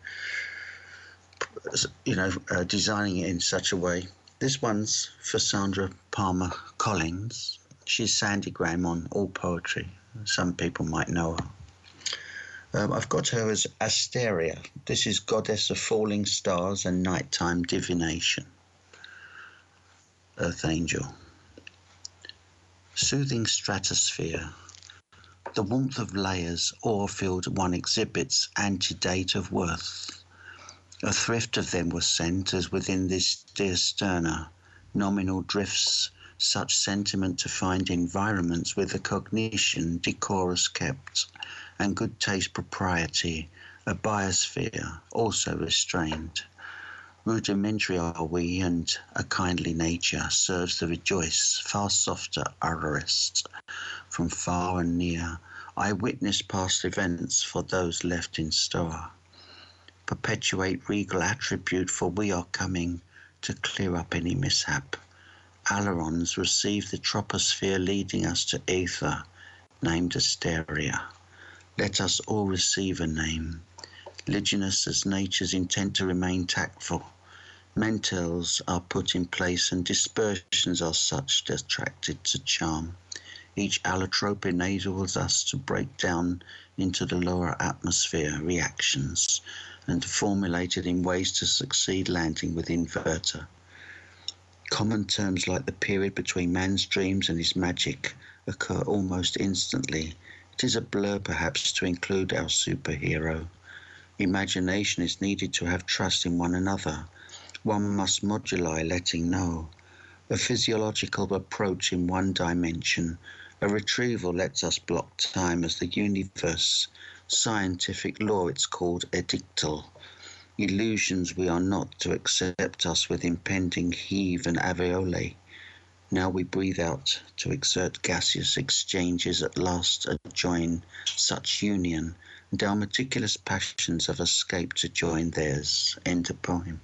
designing it in such a way. This one's for Sandra Palmer Collins. She's Sandy Graham on All Poetry. Some people might know her. I've got her as Asteria. This is goddess of falling stars and nighttime divination. Earth Angel. Soothing stratosphere. The warmth of layers awe-filled one exhibits antedate of worth. A thrift of them was sent as within this dear sterner, nominal drifts, such sentiment to find environments with a cognition decorous kept, and good taste propriety, a biosphere also restrained. Rudimentary are we, and a kindly nature serves to rejoice, far softer arorist. From far and near, I witness past events for those left in store. Perpetuate regal attribute, for we are coming to clear up any mishap. Ailerons receive the troposphere leading us to ether, named Asteria. Let us all receive a name, ligneous as nature's intent to remain tactful. Mentals are put in place and dispersions are such attracted to charm. Each allotrope enables us to break down into the lower atmosphere reactions and formulated in ways to succeed landing with inverter. Common terms like the period between man's dreams and his magic occur almost instantly. It is a blur perhaps to include our superhero. Imagination is needed to have trust in one another. One must moduli letting know. A physiological approach in one dimension. A retrieval lets us block time as the universe. Scientific law, it's called edictal. Illusions we are not to accept us with impending heave and alveoli. Now we breathe out to exert gaseous exchanges at last join such union, and our meticulous passions have escaped to join theirs. End of poem.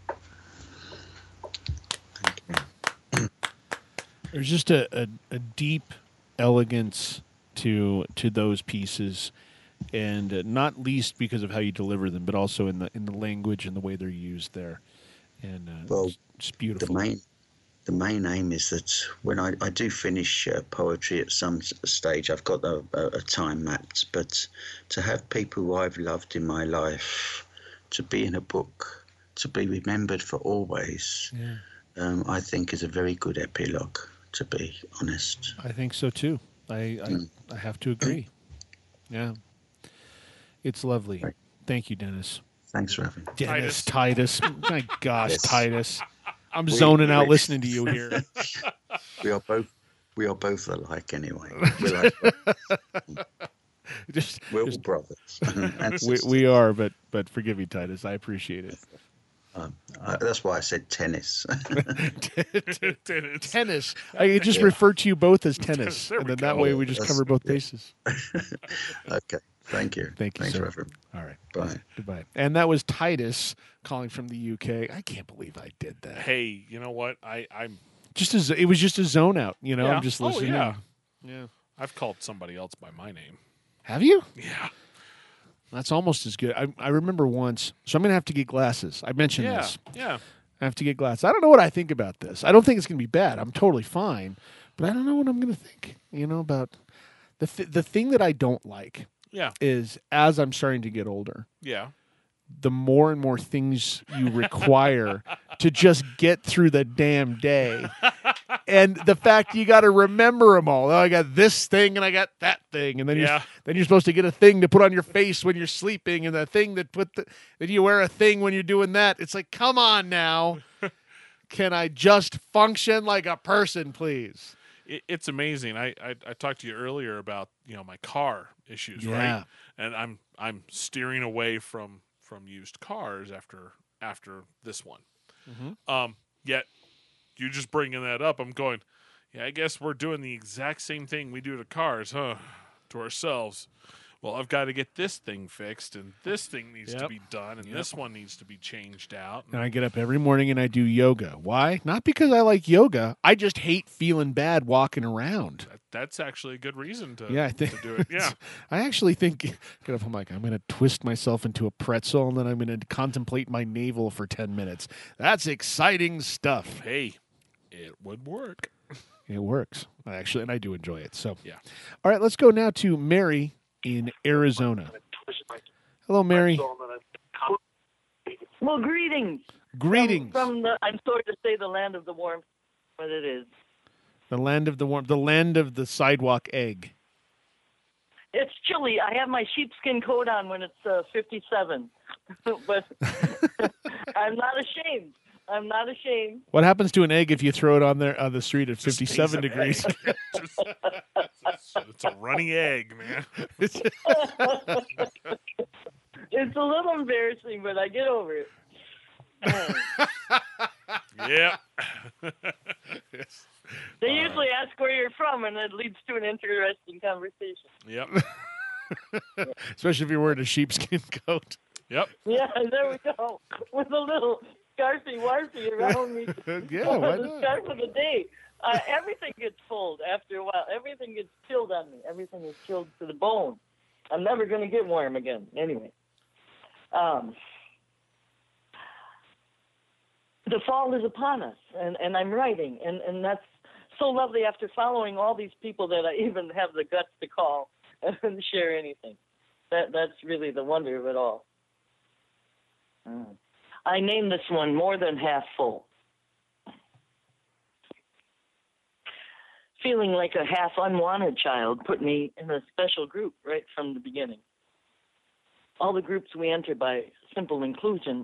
There's just a deep elegance to those pieces, and not least because of how you deliver them, but also in the language and the way they're used there. And it's beautiful. The main aim is that when I do finish poetry at some stage, I've got a time mapped, but to have people who I've loved in my life to be in a book, to be remembered for always, I think is a very good epilogue, to be honest. I think so too. I have to agree. Yeah. It's lovely. Right. Thank you, Dennis. Thanks for having me. Titus. My gosh, yes. Titus. I'm zoning out listening to you here. We are both alike anyway. We're all brothers. we are, but forgive me, Titus. I appreciate it. That's why I said tennis. Tennis. I just refer to you both as tennis, and then that way we just cover both bases. Okay. Thank you. Thank you, Thanks, sir. Reverend. All right. Bye. Goodbye. And that was Titus calling from the UK. I can't believe I did that. Hey, you know what? I'm it was just a zone out. You know, I'm just listening. Oh, yeah. I've called somebody else by my name. Have you? Yeah. That's almost as good. I remember once. So I'm going to have to get glasses. I mentioned this. Yeah. I have to get glasses. I don't know what I think about this. I don't think it's going to be bad. I'm totally fine. But I don't know what I'm going to think, about the thing that I don't like Yeah. is as I'm starting to get older, Yeah. the more and more things you require to just get through the damn day. And the fact you got to remember them all. Oh, I got this thing and I got that thing, and then you're supposed to get a thing to put on your face when you're sleeping, and the thing that that you wear a thing when you're doing that. It's like, come on now, can I just function like a person, please? It's amazing. I talked to you earlier about my car issues, right? And I'm steering away from used cars after this one. Mm-hmm. Yet you just bringing that up, I'm going, yeah, I guess we're doing the exact same thing we do to cars, huh? To ourselves. Well, I've got to get this thing fixed, and this thing needs to be done, and this one needs to be changed out. And I get up every morning and I do yoga. Why? Not because I like yoga. I just hate feeling bad walking around. That's actually a good reason to do it. Yeah. I actually think, get up, I'm like, I'm going to twist myself into a pretzel, and then I'm going to contemplate my navel for 10 minutes. That's exciting stuff. Hey, it would work. It works, actually, and I do enjoy it. So, yeah. All right, let's go now to Mary in Arizona. Hello, Mary. Well, greetings. Greetings. From the, I'm sorry to say the land of the warmth, but it is. The land of the warmth, the land of the sidewalk egg. It's chilly. I have my sheepskin coat on when it's 57, but I'm not ashamed. I'm not ashamed. What happens to an egg if you throw it on the street at 57 degrees? It's a runny egg, man. It's a little embarrassing, but I get over it. Yeah. Yes. They usually ask where you're from, and it leads to an interesting conversation. Yep. Especially if you're wearing a sheepskin coat. Yep. Yeah, there we go. With a little scarfy-warfy around me. Yeah, why the not? scarf of the day. Everything gets cold after a while. Everything gets chilled on me. Everything is chilled to the bone. I'm never going to get warm again. Anyway. The fall is upon us, and I'm writing, and that's so lovely after following all these people that I even have the guts to call and share anything. That's really the wonder of it all. I named this one More Than Half Full. Feeling like a half unwanted child put me in a special group right from the beginning. All the groups we enter by simple inclusion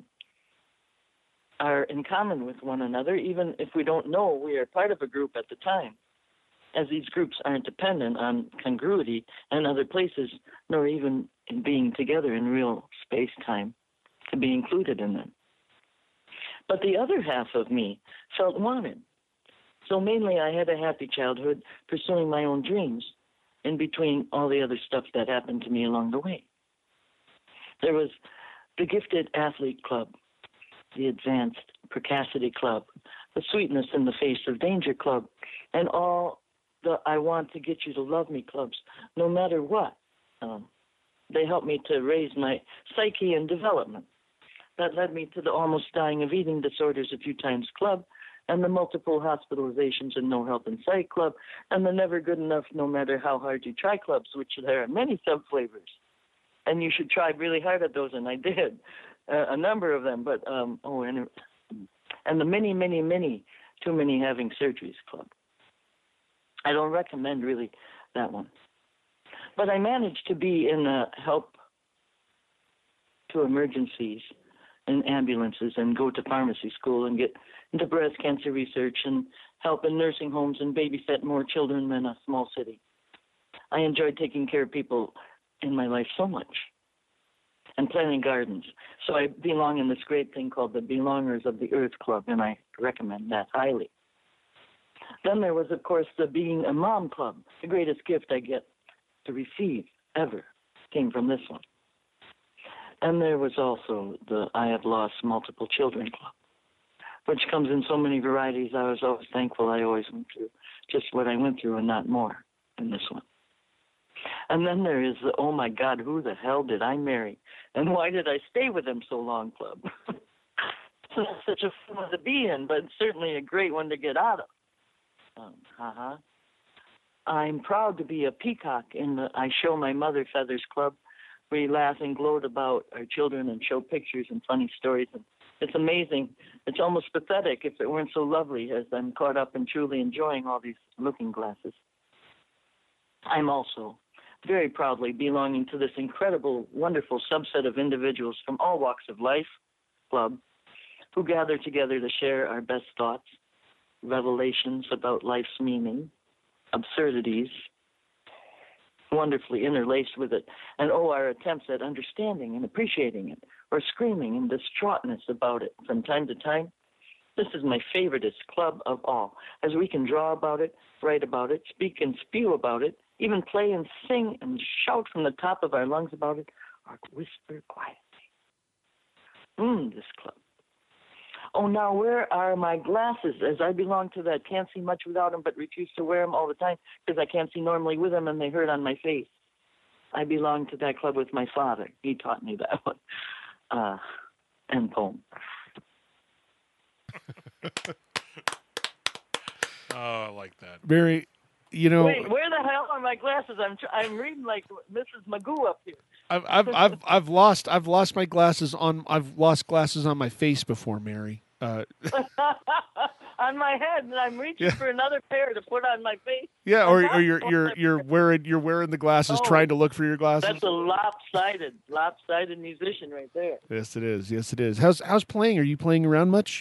are in common with one another, even if we don't know we are part of a group at the time, as these groups aren't dependent on congruity and other places, nor even in being together in real space-time to be included in them. But the other half of me felt wanted. So mainly I had a happy childhood pursuing my own dreams in between all the other stuff that happened to me along the way. There was the Gifted Athlete Club, the Advanced Precocity Club, the Sweetness in the Face of Danger Club, and all the I Want to Get You to Love Me clubs, no matter what. They helped me to raise my psyche and development. That led me to the Almost Dying of Eating Disorders a Few Times Club, and the Multiple Hospitalizations and No Help in Sight Club, and the Never Good Enough No Matter How Hard You Try clubs, which there are many sub-flavors. And you should try really hard at those, and I did. A number of them, but, and the many, many, many Too Many Having Surgeries Club. I don't recommend really that one. But I managed to be in help to emergencies and ambulances and go to pharmacy school and get into breast cancer research and help in nursing homes and babysit more children than a small city. I enjoyed taking care of people in my life so much and planting gardens. So I belong in this great thing called the Belongers of the Earth Club, and I recommend that highly. Then there was, of course, the Being a Mom Club. The greatest gift I get to receive ever came from this one. And there was also the I Have Lost Multiple Children Club, which comes in so many varieties. I was always thankful I always went through just what I went through and not more in this one. And then there is the, oh my God, who the hell did I marry? And why did I stay with him so long club? So that's such a fun one to be in, but certainly a great one to get out of. I'm proud to be a peacock in the I Show My Mother Feathers Club. We laugh and gloat about our children and show pictures and funny stories. And it's amazing. It's almost pathetic if it weren't so lovely, as I'm caught up in truly enjoying all these looking glasses. I'm also very proudly belonging to this incredible, wonderful subset of individuals from all walks of life club who gather together to share our best thoughts, revelations about life's meaning, absurdities, wonderfully interlaced with it, and our attempts at understanding and appreciating it, or screaming in distraughtness about it from time to time. This is my favoriteest club of all, as we can draw about it, write about it, speak and spew about it, even play and sing and shout from the top of our lungs about it, or whisper quietly. This club. Oh, now where are my glasses? As I belong to that can't see much without them, but refuse to wear them all the time because I can't see normally with them and they hurt on my face. I belong to that club with my father. He taught me that one. End poem. Oh, I like that. Mary, you know. Wait, where the hell are my glasses? I'm reading like Mrs. Magoo up here. I've lost my glasses on. I've lost glasses on my face before, Mary. On my head, and I'm reaching for another pair to put on my face. Yeah, or you're wearing the glasses, trying to look for your glasses. That's a lopsided musician right there. Yes, it is. Yes, it is. How's playing? Are you playing around much?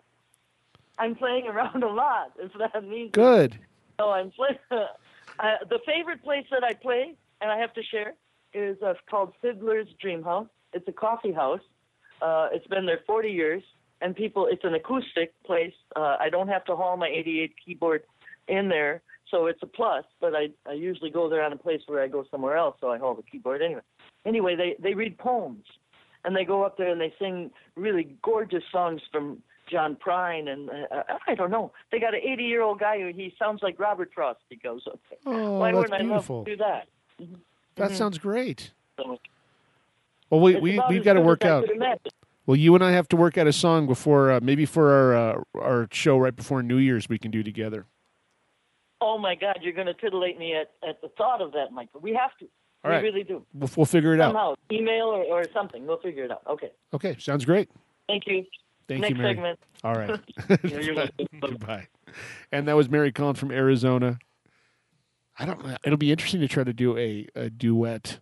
I'm playing around a lot. If that means good. So I'm playing. The favorite place that I play, and I have to share, is called Fiddler's Dream House. It's a coffee house. It's been there 40 years, and it's an acoustic place. I don't have to haul my 88 keyboard in there, so it's a plus, but I usually go there on a place where I go somewhere else, so I haul the keyboard anyway. Anyway, they read poems, and they go up there and they sing really gorgeous songs from John Prine, and I don't know. They got an 80-year-old guy who he sounds like Robert Frost. He goes up there. Oh, why that's wouldn't beautiful. I love to do that? Mm-hmm. That sounds great. So, well, we've got to work out. Well, you and I have to work out a song before, maybe for our show right before New Year's. We can do together. Oh my God, you're going to titillate me at the thought of that, Michael. We have to. All right. We really do. We'll figure it Somehow, out. email or something. We'll figure it out. Okay. Okay, sounds great. Thank you. Thank Next you, Mary. segment. All right. Yeah, you're welcome. Goodbye. And that was Mary calling from Arizona. I don't know. It'll be interesting to try to do a duet.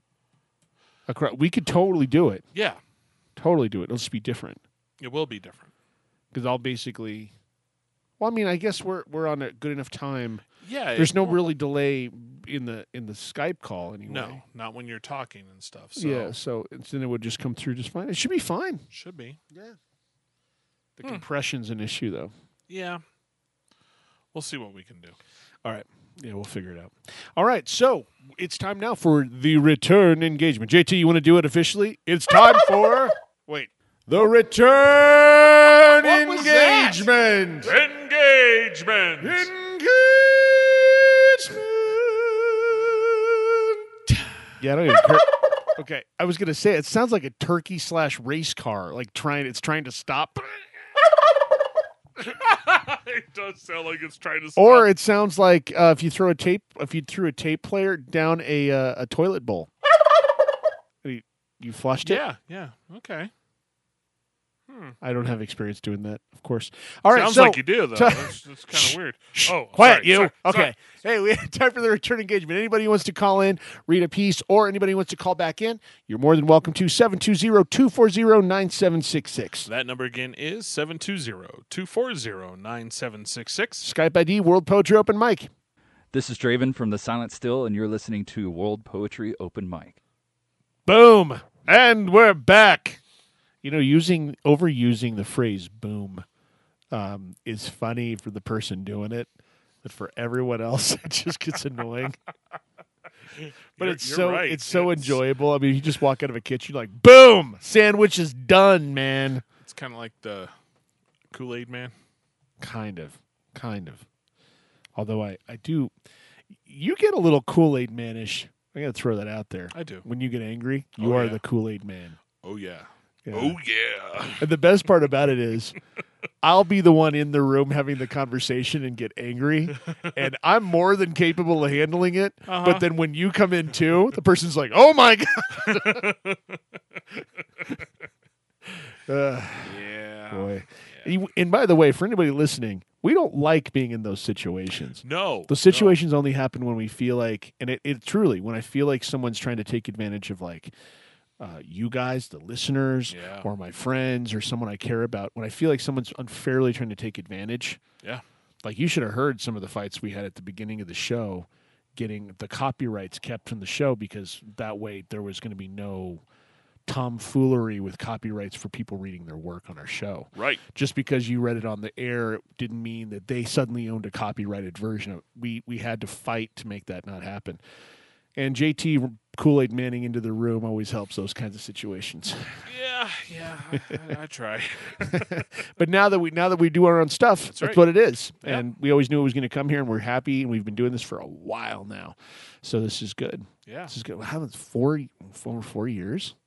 We could totally do it. Yeah. Totally do it. It'll just be different. It will be different. Because I'll basically... Well, I mean, I guess we're on a good enough time. Yeah. There's no really delay in the Skype call anyway. No, not when you're talking and stuff. So. Yeah, so then it would just come through just fine. It should be fine. Should be. Yeah. The compression's an issue, though. Yeah. We'll see what we can do. All right. Yeah, we'll figure it out. All right, so it's time now for the return engagement. JT, you want to do it officially? It's time for... Wait. The return engagement. Engagement. Yeah, I don't even care. Okay, I was going to say, it sounds like a turkey/race car, like it's trying to stop. It does sound like it's trying to stop. Or it sounds like if you threw a tape player down a toilet bowl. You flushed it? Yeah. Okay. I don't have experience doing that, of course. All right, Sounds like you do, though. That's kind of weird. Oh, quiet, sorry, you. sorry, Okay. sorry. Hey, we have time for the return engagement. Anybody who wants to call in, read a piece, or anybody who wants to call back in, you're more than welcome to 720-240-9766. That number again is 720-240-9766. Skype ID, World Poetry Open Mic. This is Draven from The Silent Still, and you're listening to World Poetry Open Mic. Boom. And we're back. You know, overusing the phrase "boom" is funny for the person doing it, but for everyone else, it just gets annoying. But it's so enjoyable. I mean, you just walk out of a kitchen, like, boom, sandwich is done, man. It's kind of like the Kool-Aid Man. Kind of. Although I do, you get a little Kool-Aid Man-ish. I got to throw that out there. I do. When you get angry, you are the Kool-Aid Man. Oh, yeah. Yeah. Oh, yeah. And the best part about it is I'll be the one in the room having the conversation and get angry, and I'm more than capable of handling it. Uh-huh. But then when you come in too, the person's like, oh, my God. Yeah. Boy. And by the way, for anybody listening, we don't like being in those situations. No. Those situations only happen when we feel like, and it truly, when I feel like someone's trying to take advantage of like you guys, the listeners, Yeah. or my friends, or someone I care about, when I feel like someone's unfairly trying to take advantage. Yeah. Like you should have heard some of the fights we had at the beginning of the show, getting the copyrights kept from the show because that way there was going to be no tomfoolery with copyrights for people reading their work on our show. Right. Just because you read it on the air didn't mean that they suddenly owned a copyrighted version of it. We had to fight to make that not happen. And JT Kool-Aid Manning into the room always helps those kinds of situations. Yeah. I try. But now that we do our own stuff, that's right. what it is. Yeah. And we always knew it was going to come here, and we're happy, and we've been doing this for a while now. So this is good. Yeah. This is good. How about 4 years?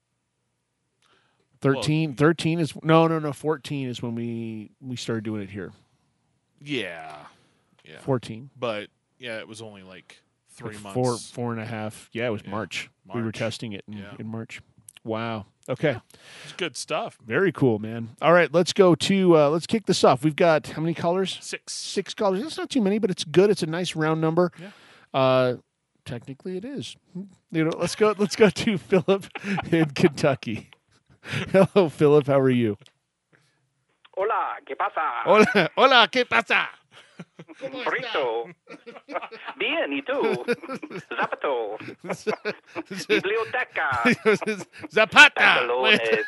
13 is no 14 is when we started doing it here. Yeah. 14. But yeah, it was only like 3 Like months. 4.5. Yeah, it was March. We were March. testing it Yeah. in March. Wow. Okay. Yeah. It's good stuff. Very cool, man. All right, let's go to let's kick this off. We've got how many callers? 6. 6 callers. That's not too many, but it's good. It's a nice round number. Yeah. Technically it is. You know, let's go to Philip in Kentucky. Hello, Philip. How are you? Hola, ¿qué pasa? Hola, ¿qué pasa? Frito. Bien, ¿y tú? Zapato. Biblioteca. Zapata. Pantalones.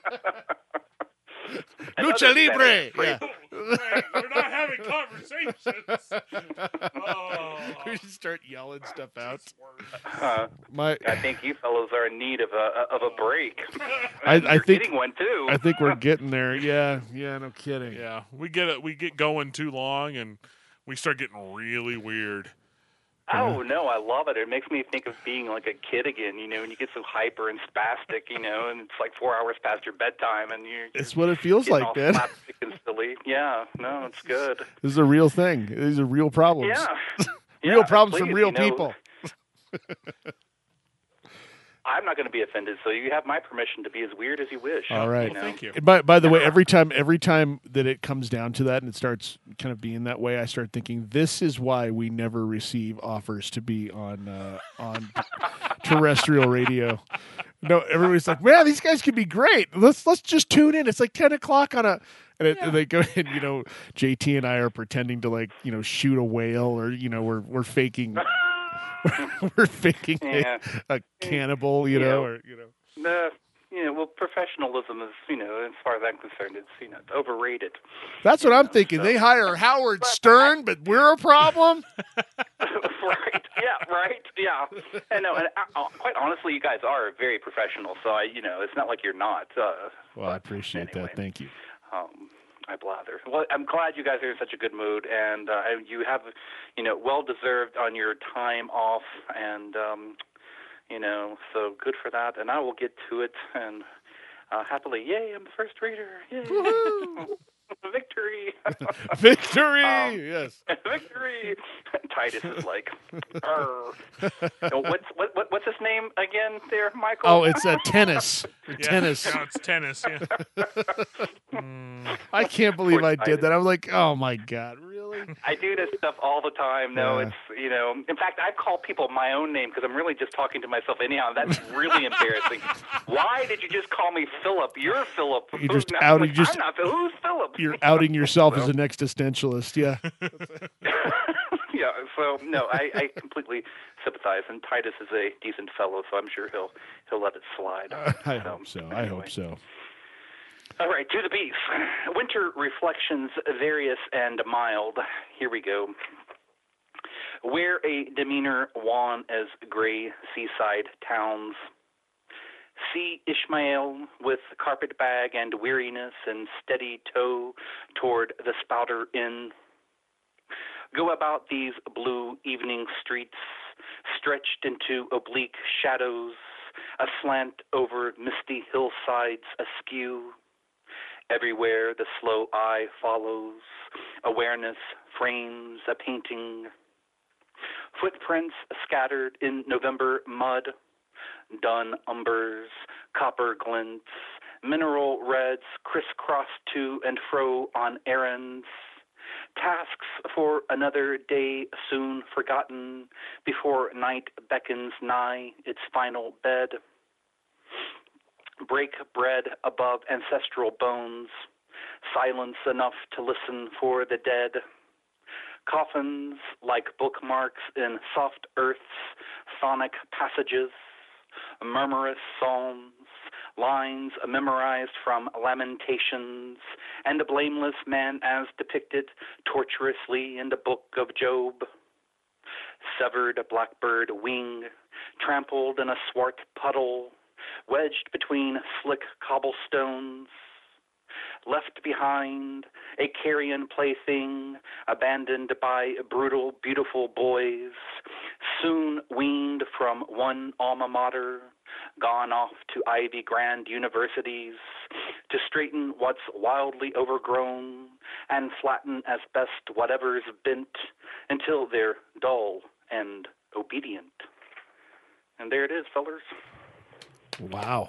Lucha Libre. Yeah. We're not having conversations. We should start yelling stuff out. I think you fellows are in need of a break. I You're think getting one too. I think we're getting there. Yeah, no kidding. Yeah, we get going too long, and we start getting really weird. Oh no, I love it. It makes me think of being like a kid again, you know, and you get so hyper and spastic, you know, and it's like 4 hours past your bedtime, and you're It's what it feels getting like, all man. slapstick and silly. Yeah, no, it's good. This is a real thing. These are real problems. Yeah, Real Yeah, problems from please, real you know, people. I'm not going to be offended, so you have my permission to be as weird as you wish. All right. You know? Thank you. And by the way, every time that it comes down to that and it starts kind of being that way, I start thinking this is why we never receive offers to be on terrestrial radio. No, everybody's like, man, these guys could be great. Let's just tune in. It's like 10 o'clock on a. And they go in, you know, JT and I are pretending to like, you know, shoot a whale or, you know, we're faking. We're faking a cannibal, you know, or you know. Well, professionalism is, you know, as far as I'm concerned, it's, you know, overrated. That's what I'm thinking. They hire Howard Stern, but we're a problem. Right? Yeah. Right? Yeah. And no, and quite honestly, you guys are very professional. So it's not like you're not. Well, I appreciate that. Thank you. I blather. Well, I'm glad you guys are in such a good mood, and you have, you know, well deserved on your time off, and so good for that. And I will get to it, and happily, yay! I'm the first reader. Yay! Victory! Victory! Yes. Victory! Titus is like, what's his name again? There, Michael. Oh, it's tennis. Tennis. No, it's tennis. Yeah. I can't believe I did that. I'm like, oh my god, really? I do this stuff all the time. No, Yeah. it's, you know, in fact, I call people my own name because I'm really just talking to myself anyhow. That's really embarrassing. Why did you just call me Philip? You're Philip. You just I'm outed like, just- I'm not Philip. Who's Philip? You're outing yourself as an existentialist. Yeah. Yeah, so no, I completely sympathize, and Titus is a decent fellow, so I'm sure he'll let it slide. I hope so. I hope so. All right, to the beef. Winter reflections, various and mild. Here we go. Wear a demeanor wan as gray seaside towns. See Ishmael with carpet bag and weariness and steady toe toward the Spouter Inn. Go about these blue evening streets, stretched into oblique shadows, aslant over misty hillsides askew. Everywhere the slow eye follows, awareness frames a painting. Footprints scattered in November mud, dun umbers, copper glints, mineral reds crisscross to and fro on errands. Tasks for another day soon forgotten before night beckons nigh its final bed. Break bread above ancestral bones, silence enough to listen for the dead. Coffins like bookmarks in soft earth's sonic passages, murmurous psalms, lines memorized from Lamentations, and a blameless man as depicted tortuously in the book of Job. Severed blackbird wing, trampled in a swart puddle, wedged between slick cobblestones. Left behind, a carrion plaything, abandoned by brutal, beautiful boys, soon weaned from one alma mater, gone off to Ivy Grand universities, to straighten what's wildly overgrown, and flatten as best whatever's bent, until they're dull and obedient. And there it is, fellers. Wow.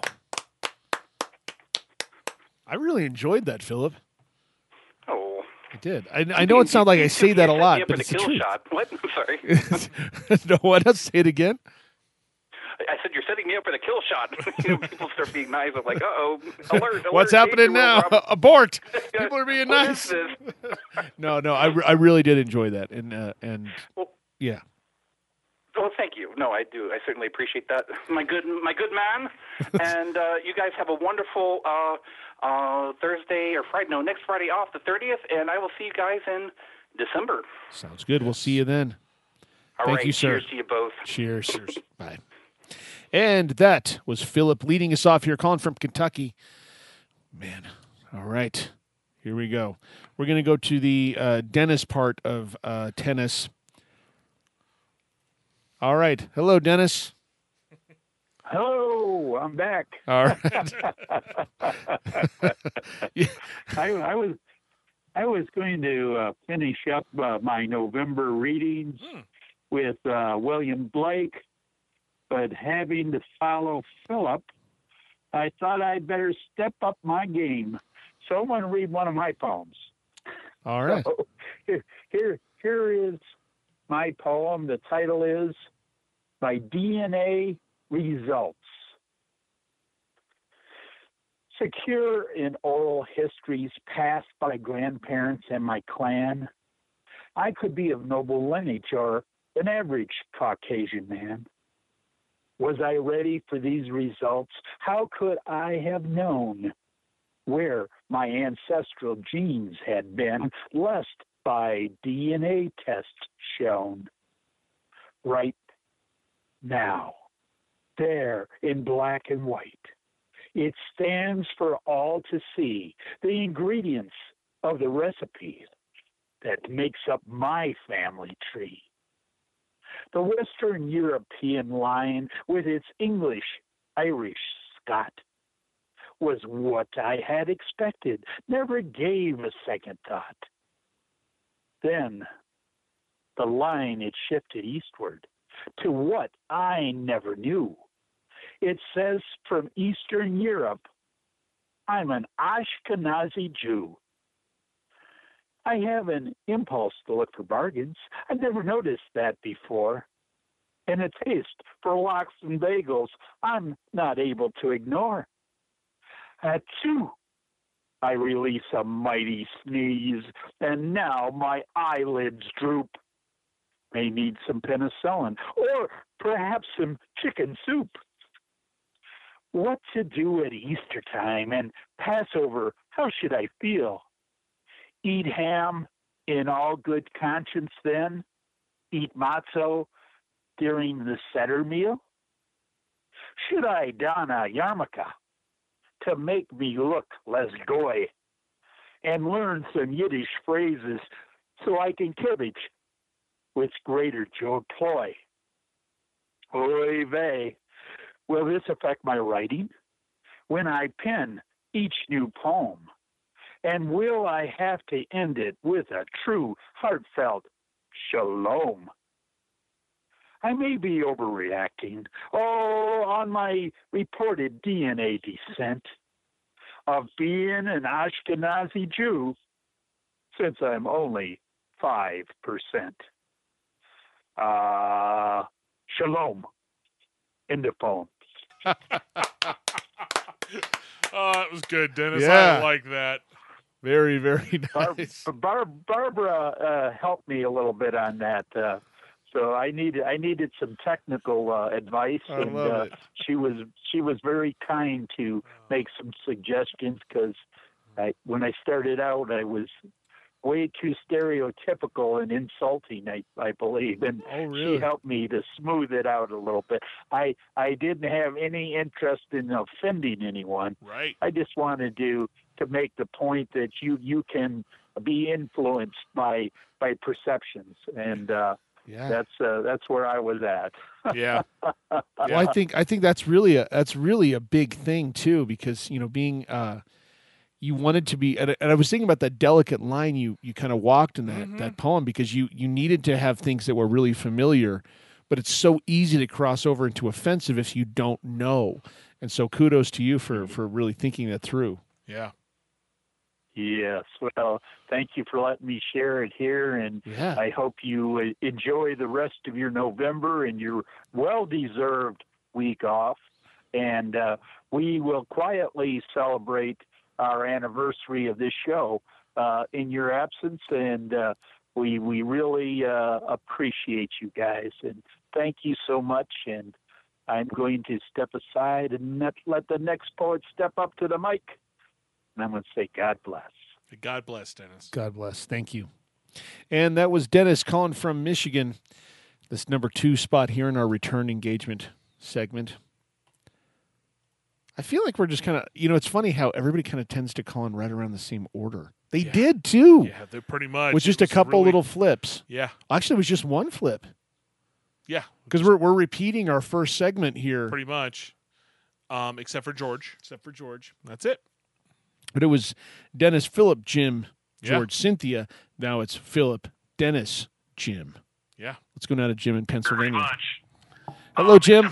I really enjoyed that, Philip. Oh. I did. I know it sounds like I say that a lot, but it's the truth. Shot. What? I'm sorry. No, what else? Say it again. I said you're setting me up for the kill shot. People start being nice. I'm like, uh-oh, alert, What's alert, happening now? Abort! People are being What nice. is this? No, I really did enjoy that, and well, yeah. Well, thank you. No, I do. I certainly appreciate that, my good man. And you guys have a wonderful Thursday or Friday. No, next Friday off, the 30th, and I will see you guys in December. Sounds good. We'll see you then. All Thank right. you, sir. Cheers to you both. Cheers. Bye. And that was Philip leading us off here, calling from Kentucky. Man, all right. Here we go. We're going to go to the Dennis part of tennis. All right. Hello, Dennis. Hello, I'm back. All right. I was going to finish up my November readings with William Blake, but having to follow Philip, I thought I'd better step up my game. So I'm going to read one of my poems. All right. So, here is my poem. The title is My DNA Results. Secure in oral histories passed by grandparents and my clan, I could be of noble lineage or an average Caucasian man. Was I ready for these results? How could I have known where my ancestral genes had been, lest by DNA tests shown? Right now, there in black and white, it stands for all to see, the ingredients of the recipe that makes up my family tree. The Western European line with its English, Irish, Scot was what I had expected, never gave a second thought. Then the line it shifted eastward to what I never knew. It says from Eastern Europe, I'm an Ashkenazi Jew. I have an impulse to look for bargains. I've never noticed that before. And a taste for lox and bagels I'm not able to ignore. Achoo! I release a mighty sneeze, and now my eyelids droop. May need some penicillin, or perhaps some chicken soup. What to do at Easter time and Passover, how should I feel? Eat ham in all good conscience then? Eat matzo during the Seder meal? Should I don a yarmulke to make me look less goy and learn some Yiddish phrases so I can kibbutz with greater joy ploy? Oy vey, Will this affect my writing when I pen each new poem? And will I have to end it with a true, heartfelt shalom? I may be overreacting, on my reported DNA descent of being an Ashkenazi Jew, since I'm only 5%. Shalom. End of poem. Oh, that was good, Dennis. Yeah. I like that. Very, very nice. Barbara helped me a little bit on that. So I needed some technical advice, I love it. she was very kind to make some suggestions, because when I started out, I was way too stereotypical and insulting, I believe, and really? She helped me to smooth it out a little bit. I didn't have any interest in offending anyone. Right. I just wanted to make the point that you can be influenced by perceptions, and that's where I was at. Yeah. Well, I think that's really a big thing too, because being you wanted to be, and I was thinking about that delicate line you kind of walked in that poem, because you needed to have things that were really familiar, but it's so easy to cross over into offensive if you don't know. And so kudos to you for really thinking that through. Yeah. Yes. Well, thank you for letting me share it here, and I hope you enjoy the rest of your November and your well-deserved week off. And we will quietly celebrate our anniversary of this show in your absence, and we really appreciate you guys, and thank you so much. And I'm going to step aside and let the next poet step up to the mic, and I'm going to say God bless. God bless, Dennis. God bless. Thank you. And that was Dennis calling from Michigan, this number 2 spot here in our return engagement segment. I feel like we're just kind of, it's funny how everybody kind of tends to call in right around the same order. They did too. Yeah, they're pretty much. With just a couple little flips. Yeah. Actually, it was just one flip. Yeah. Because we're repeating our first segment here. Pretty much. Except for George. That's it. But it was Dennis, Philip, Jim, George, Cynthia. Now it's Philip, Dennis, Jim. Yeah. Let's go now to Jim in Pennsylvania. Pretty much. Hello, Jim.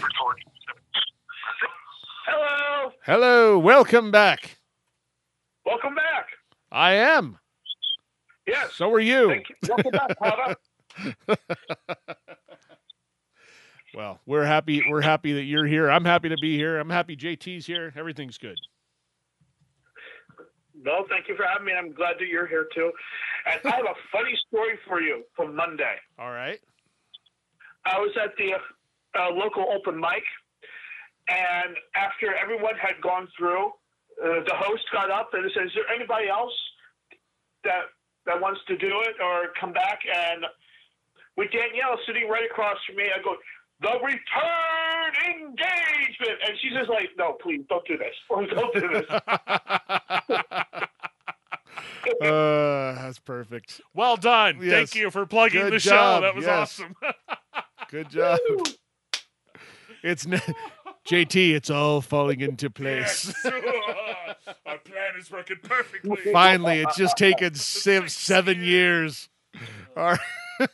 Hello. Hello. Welcome back. Welcome back. I am. Yes. So are you. Thank you. Welcome back, Potter. Well, we're happy that you're here. I'm happy to be here. I'm happy JT's here. Everything's good. No, thank you for having me. I'm glad that you're here too. And I have a funny story for you from Monday. All right. I was at the local open mic, and after everyone had gone through, the host got up and said, "Is there anybody else that wants to do it or come back?" And with Danielle sitting right across from me, I go, "The return engagement," and she's just like, "No, please don't do this. Don't do this." That's perfect. Well done. Yes. Thank you for plugging Good the job. show. That was Yes. awesome. Good job. It's JT. It's all falling into place. Yes. Our plan is working perfectly. Finally, it's just taken 7 years. All right.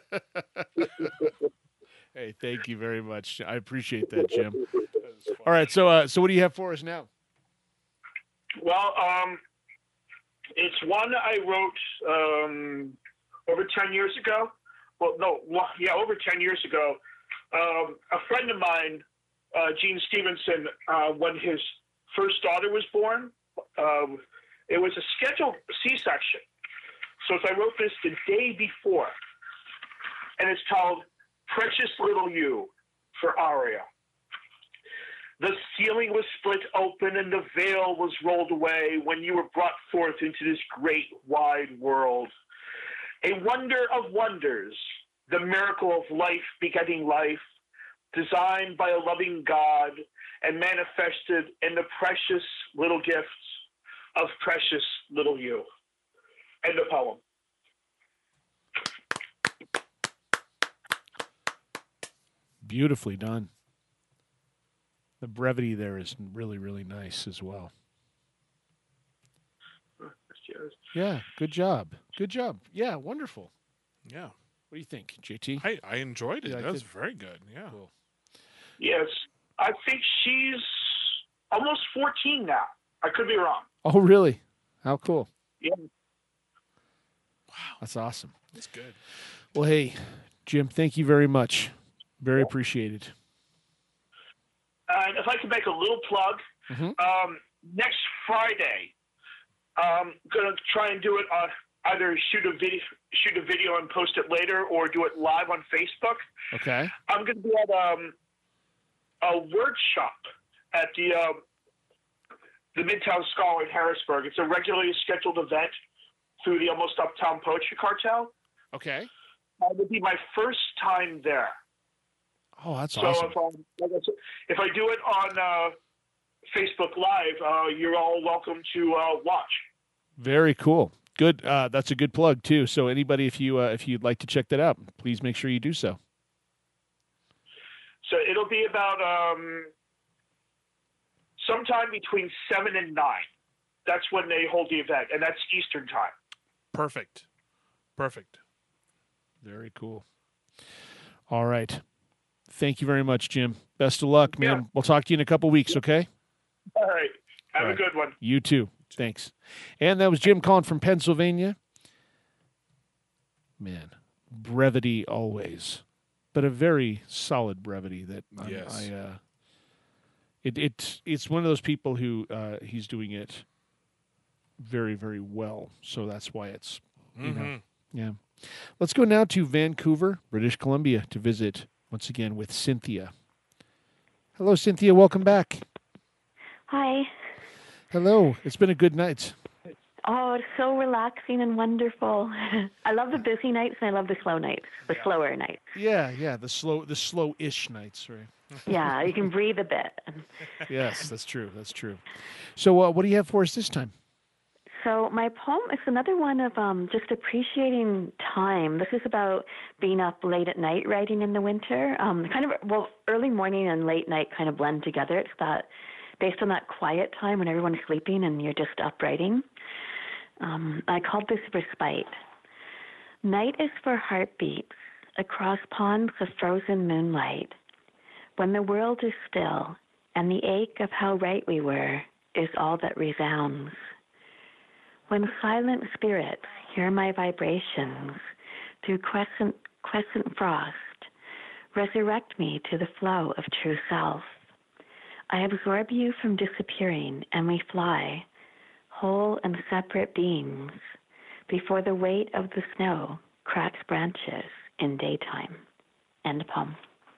Hey, thank you very much. I appreciate that, Jim. All right, so what do you have for us now? Well, it's one I wrote over 10 years ago. Over 10 years ago. A friend of mine, Gene Stevenson, when his first daughter was born, it was a scheduled C-section. So I wrote this the day before, and it's called Precious Little You for Aria. The ceiling was split open and the veil was rolled away when you were brought forth into this great wide world. A wonder of wonders, the miracle of life begetting life, designed by a loving God and manifested in the precious little gifts of precious little you. End of poem. Beautifully done. The brevity there is really, really nice as well. Yeah, good job. Good job. Yeah, wonderful. Yeah. What do you think, JT? I enjoyed it. Yeah, That was very good. Yeah. Cool. Yes, I think she's almost 14 now. I could be wrong. Oh, really? How cool. Yeah. That's awesome. That's good. Well, hey, Jim, thank you very much. Very appreciated. And if I could make a little plug, next Friday, I'm going to try and do it on either shoot a video and post it later, or do it live on Facebook. Okay. I'm going to be at a workshop at the Midtown Scholar in Harrisburg. It's a regularly scheduled event through the Almost Uptown Poetry Cartel. Okay. It would be my first time there. Oh, that's so awesome. If I do it on Facebook Live, you're all welcome to watch. Very cool. Good. That's a good plug too. So anybody, if you'd like to check that out, please make sure you do so. So it'll be about sometime between 7 and 9. That's when they hold the event, and that's Eastern time. Perfect. Very cool. All right. Thank you very much, Jim. Best of luck, man. Yeah. We'll talk to you in a couple weeks, okay? All right. Have All a right. good one. You too. Thanks. And that was Jim calling from Pennsylvania. Man, brevity always, but a very solid brevity that Yes. it's one of those people who he's doing it very, very well. So that's why it's, you know, yeah. Let's go now to Vancouver, British Columbia, to visit once again with Cynthia. Hello, Cynthia. Welcome back. Hi. Hello. It's been a good night. Oh, it's so relaxing and wonderful. I love the busy nights and I love the slow nights, the slower nights. Yeah, the slow-ish nights, right? Yeah, you can breathe a bit. Yes, that's true. So what do you have for us this time? So my poem is another one of just appreciating time. This is about being up late at night writing in the winter. Early morning and late night kind of blend together. It's that based on that quiet time when everyone's sleeping and you're just up writing. I called this Respite. Night is for heartbeats across ponds of frozen moonlight, when the world is still and the ache of how right we were is all that resounds. When silent spirits hear my vibrations through crescent frost, resurrect me to the flow of true self. I absorb you from disappearing, and we fly, whole and separate beings, before the weight of the snow cracks branches in daytime. End poem.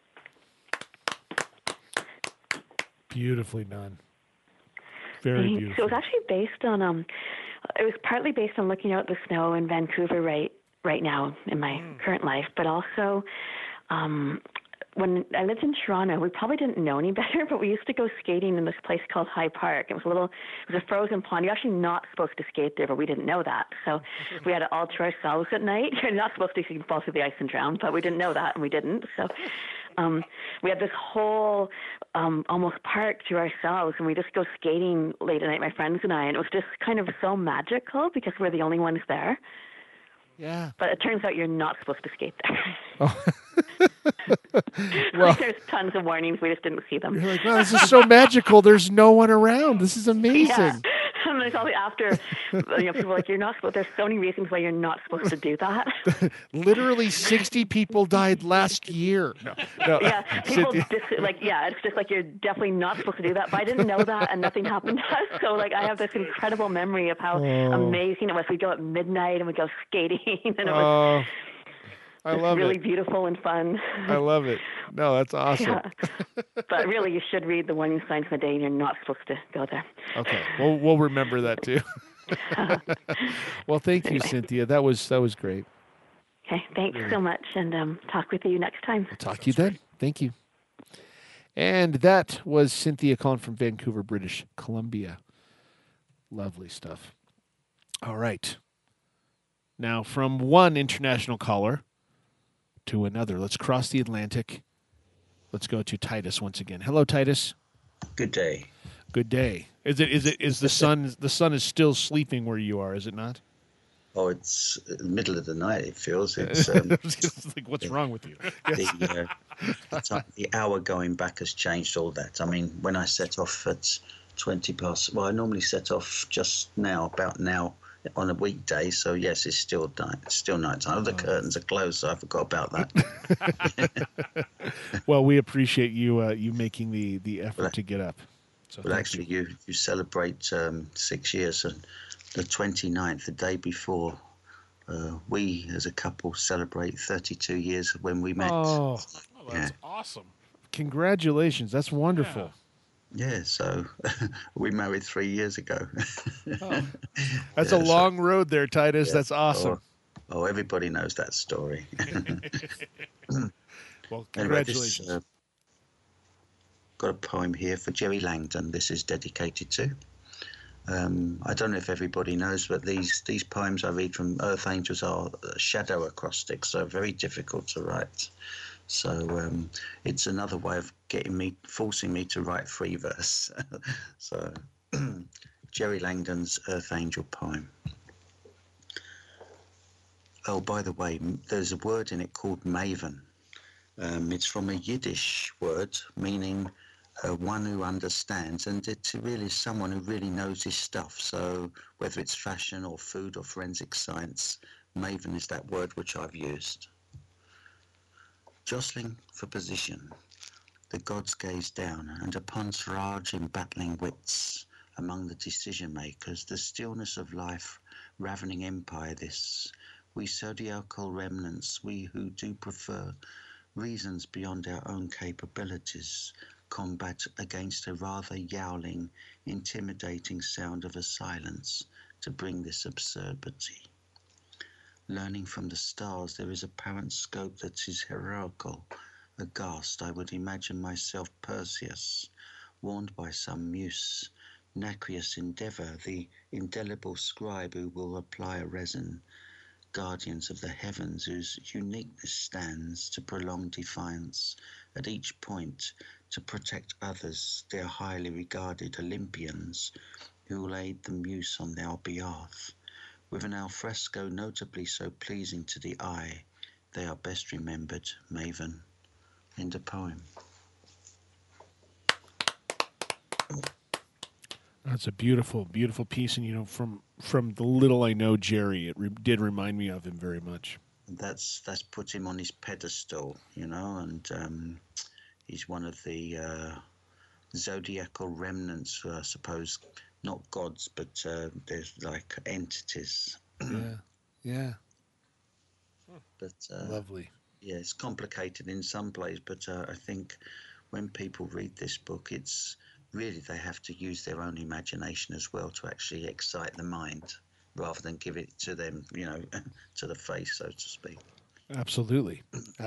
Beautifully done. Very Thanks. beautiful. So it was actually based on it was partly based on looking out at the snow in Vancouver right now in my current life, but also when I lived in Toronto, we probably didn't know any better, but we used to go skating in this place called High Park. It was a frozen pond. You're actually not supposed to skate there, but we didn't know that. So we had it all to ourselves at night. You're not supposed to, you can fall through the ice and drown, but we didn't know that, and we didn't. So we had this whole almost park to ourselves, and we just go skating late at night, my friends and I, and it was just kind of so magical because we're the only ones there. Yeah. But it turns out you're not supposed to skate there. Oh. Well, there's tons of warnings. We just didn't see them. You're like, wow, this is so magical. There's no one around. This is amazing. Yeah. And there's all after, people are like, you're not supposed. There's so many reasons why you're not supposed to do that. Literally 60 people died last year. No. Yeah, people it's just like you're definitely not supposed to do that. But I didn't know that, and nothing happened to us. So I have this incredible memory of how amazing it was. We'd go at midnight and we'd go skating, and it was. I love really it. Beautiful and fun. I love it. No, that's awesome. Yeah. But really, you should read the warning signs in the day, and you're not supposed to go there. Okay, we'll remember that too. Well, thank you, Cynthia. That was great. Okay, thanks so much, and talk with you next time. I'll talk to you then. Thank you. And that was Cynthia calling from Vancouver, British Columbia. Lovely stuff. All right. Now, from one international caller to another, let's cross the Atlantic. Let's go to Titus once again. Hello, Titus. Good day. Good day. Is the sun is still sleeping where you are, is it not? Oh, it's the middle of the night. It feels. It's like, what's wrong with you? The hour going back has changed all that. I mean, when I set off at 20 past, well, I normally set off just now, about now, on a weekday. So yes, it's still night. It's still night time. The curtains are closed, so I forgot about that. Well, we appreciate you making the effort to get up. So well, actually, you celebrate 6 years, and the 29th, the day before, we as a couple celebrate 32 years of when we met. Oh, that's awesome! Congratulations, that's wonderful. Yeah, so we married 3 years ago. That's a long road there, Titus. That's awesome. Oh, everybody knows that story. Well, congratulations. Anyway, got a poem here for Jerry Langdon. This is dedicated to. I don't know if everybody knows, but these poems I read from Earth Angels are shadow acrostics, so very difficult to write. So it's another way of forcing me to write free verse. So Jerry Langdon's Earth Angel poem. Oh, by the way, there's a word in it called maven. It's from a Yiddish word meaning one who understands, and it's really someone who really knows his stuff. So whether it's fashion or food or forensic science, maven is that word which I've used. Jostling for position, the gods gaze down, and upon Siraj in battling wits, among the decision makers, the stillness of life, ravening empire this, we zodiacal remnants, we who do prefer reasons beyond our own capabilities, combat against a rather yowling, intimidating sound of a silence to bring this absurdity. Learning from the stars, there is apparent scope that is heroical. Aghast, I would imagine myself Perseus, warned by some muse, nacreous endeavour, the indelible scribe who will apply a resin, guardians of the heavens whose uniqueness stands to prolong defiance, at each point to protect others, their highly regarded Olympians, who will aid the muse on their behalf. With an alfresco notably so pleasing to the eye, they are best remembered, maven. End of poem. That's a beautiful, beautiful piece, and from the little I know Jerry, it did remind me of him very much. That's put him on his pedestal, and he's one of the zodiacal remnants, I suppose. Not gods, but there's like entities. Yeah. But lovely. Yeah, it's complicated in some places, but I think when people read this book, it's really they have to use their own imagination as well to actually excite the mind, rather than give it to them, to the face, so to speak. Absolutely.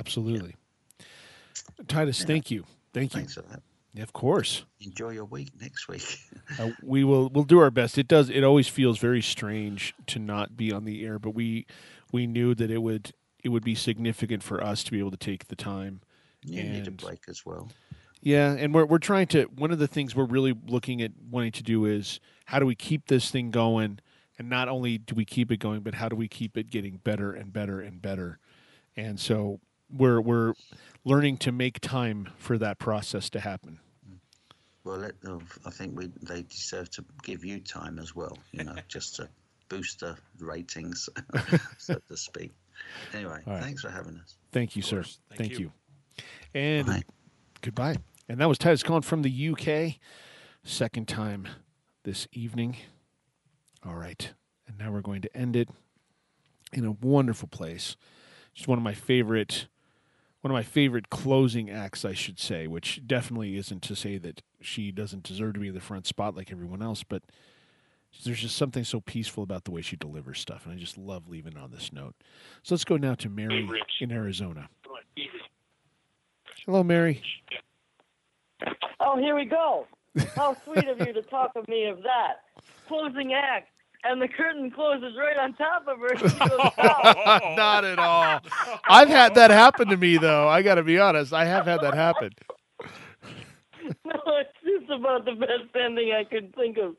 Titus, thank you. Thanks for that. Yeah, of course. Enjoy your week next week. We'll do our best. It always feels very strange to not be on the air, but we knew that it would be significant for us to be able to take the time. You need a break as well. Yeah, and we're trying to. One of the things we're really looking at wanting to do is how do we keep this thing going, and not only do we keep it going, but how do we keep it getting better and better and better. And so we're learning to make time for that process to happen. Well, I think they deserve to give you time as well, just to boost the ratings, so to speak. Anyway, right. Thanks for having us. Thank you, sir. Thank you. And Bye. Goodbye. And that was Titus calling from the UK. Second time this evening. All right. And now we're going to end it in a wonderful place. Just one of my favorite closing acts, I should say, which definitely isn't to say that she doesn't deserve to be in the front spot like everyone else, but there's just something so peaceful about the way she delivers stuff, and I just love leaving on this note. So let's go now to Mary in Arizona. Hello, Mary. Oh, here we go. How sweet of you to talk of me of that. Closing act. And the curtain closes right on top of her. She goes, wow. Not at all. I've had that happen to me, though. I got to be honest. I have had that happen. No, it's just about the best ending I could think of.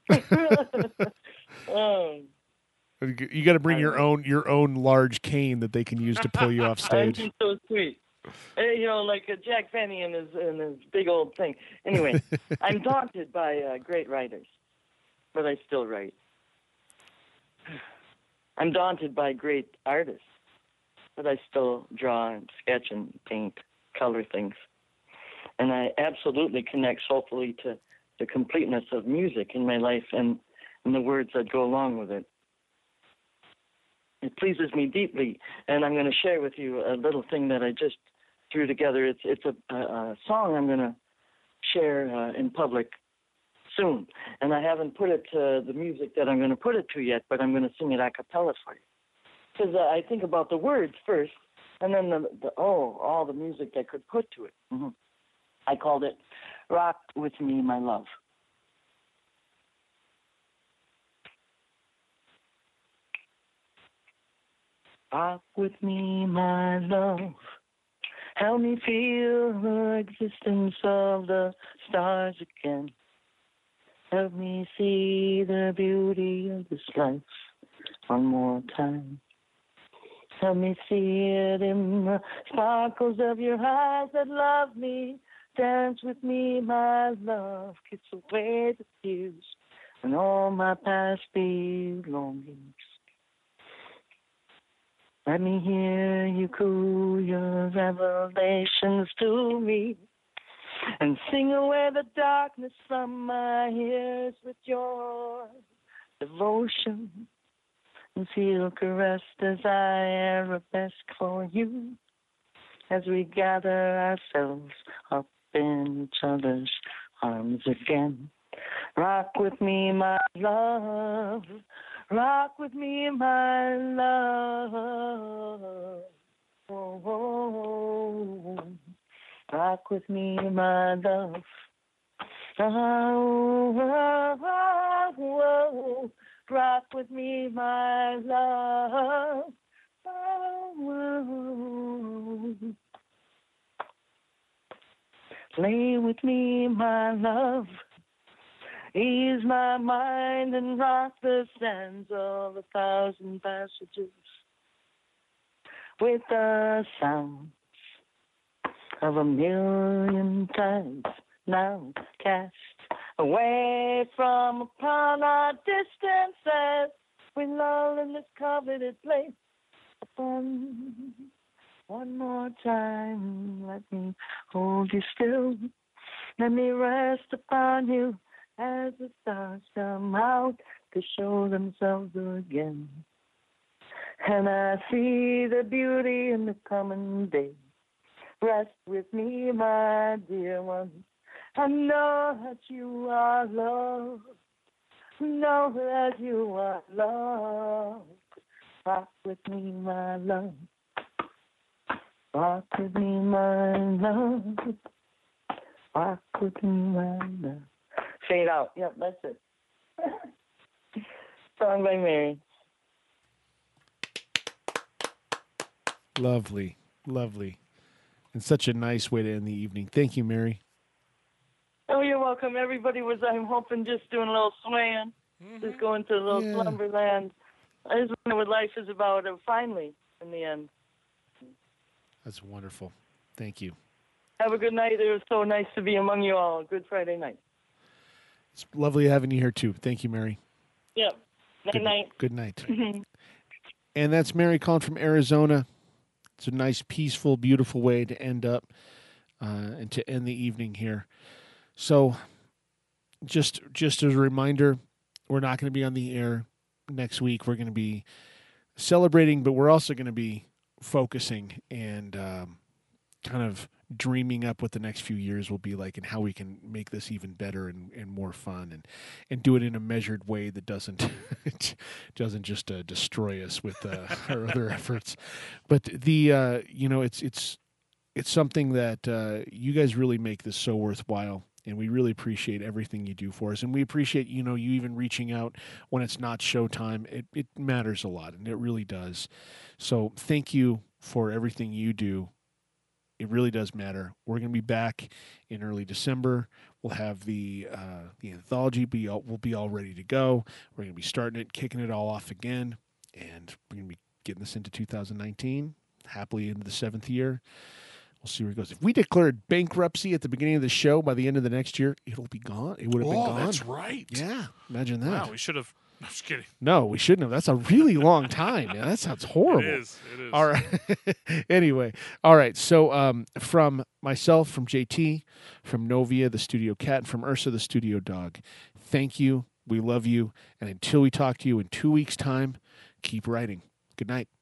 You got to bring your own large cane that they can use to pull you off stage. I'm so sweet. Like Jack Benny and his big old thing. Anyway, I'm daunted by great writers, but I still write. I'm daunted by great artists, but I still draw and sketch and paint, color things. And I absolutely connect soulfully to the completeness of music in my life and the words that go along with it. It pleases me deeply, and I'm going to share with you a little thing that I just threw together. It's a song I'm going to share in public soon, and I haven't put it to the music that I'm going to put it to yet, but I'm going to sing it a cappella for you. Because I think about the words first, and then all the music I could put to it. Mm-hmm. I called it Rock With Me, My Love. Rock with me, my love. Help me feel the existence of the stars again. Help me see the beauty of this life one more time. Help me see it in the sparkles of your eyes that love me. Dance with me, my love. Kiss away the tears and all my past belongings. Let me hear you coo your revelations to me and sing away the darkness from my ears with your devotion and feel caressed as I arabesque for you as we gather ourselves up in each other's arms again. Rock with me, my love. Rock with me, my love. Oh, oh, oh. Rock with me, my love. Oh, oh, oh, oh. Rock with me, my love. Oh, oh, oh. Play with me, my love. Ease my mind and rock the sands of 1,000 passages with the sounds of 1,000,000 tides now cast away from upon our distances. We lull in this coveted place upon one more time. Let me hold you still. Let me rest upon you as the stars come out to show themselves again. And I see the beauty in the coming day. Rest with me, my dear one. I know that you are loved. Know that you are loved. Rock with me, my love. Rock with me, my love. Rock with me, my love. Fade out. Yep, that's it. Song by Mary. Lovely, lovely. And such a nice way to end the evening. Thank you, Mary. Oh, you're welcome. Everybody was, I'm hoping, just doing a little swaying, just going to a little slumberland. I just wonder what life is about, and finally, in the end. That's wonderful. Thank you. Have a good night. It was so nice to be among you all. Good Friday night. It's lovely having you here, too. Thank you, Mary. Yep. Night-night. Good night. And that's Mary calling from Arizona. It's a nice, peaceful, beautiful way to end up and to end the evening here. So just as a reminder, we're not going to be on the air next week. We're going to be celebrating, but we're also going to be focusing and kind of dreaming up what the next few years will be like and how we can make this even better and more fun and do it in a measured way that doesn't just destroy us with our other efforts. But the it's something that you guys really make this so worthwhile. And we really appreciate everything you do for us. And we appreciate, you even reaching out when it's not showtime. It matters a lot, and it really does. So thank you for everything you do It really does matter. We're going to be back in early December. We'll have the anthology will be all ready to go. We're going to be starting it, kicking it all off again, and we're going to be getting this into 2019, happily into the 7th year. We'll see where it goes. If we declared bankruptcy at the beginning of the show, by the end of the next year, it'll be gone. It would have been gone. That's right. Yeah, imagine that. Wow, we should have. I'm just kidding. No, we shouldn't have. That's a really long time. Man. That sounds horrible. It is. All right. Anyway, all right. So from myself, from JT, from Novia, the studio cat, and from Ursa, the studio dog, thank you. We love you. And until we talk to you in 2 weeks' time, keep writing. Good night.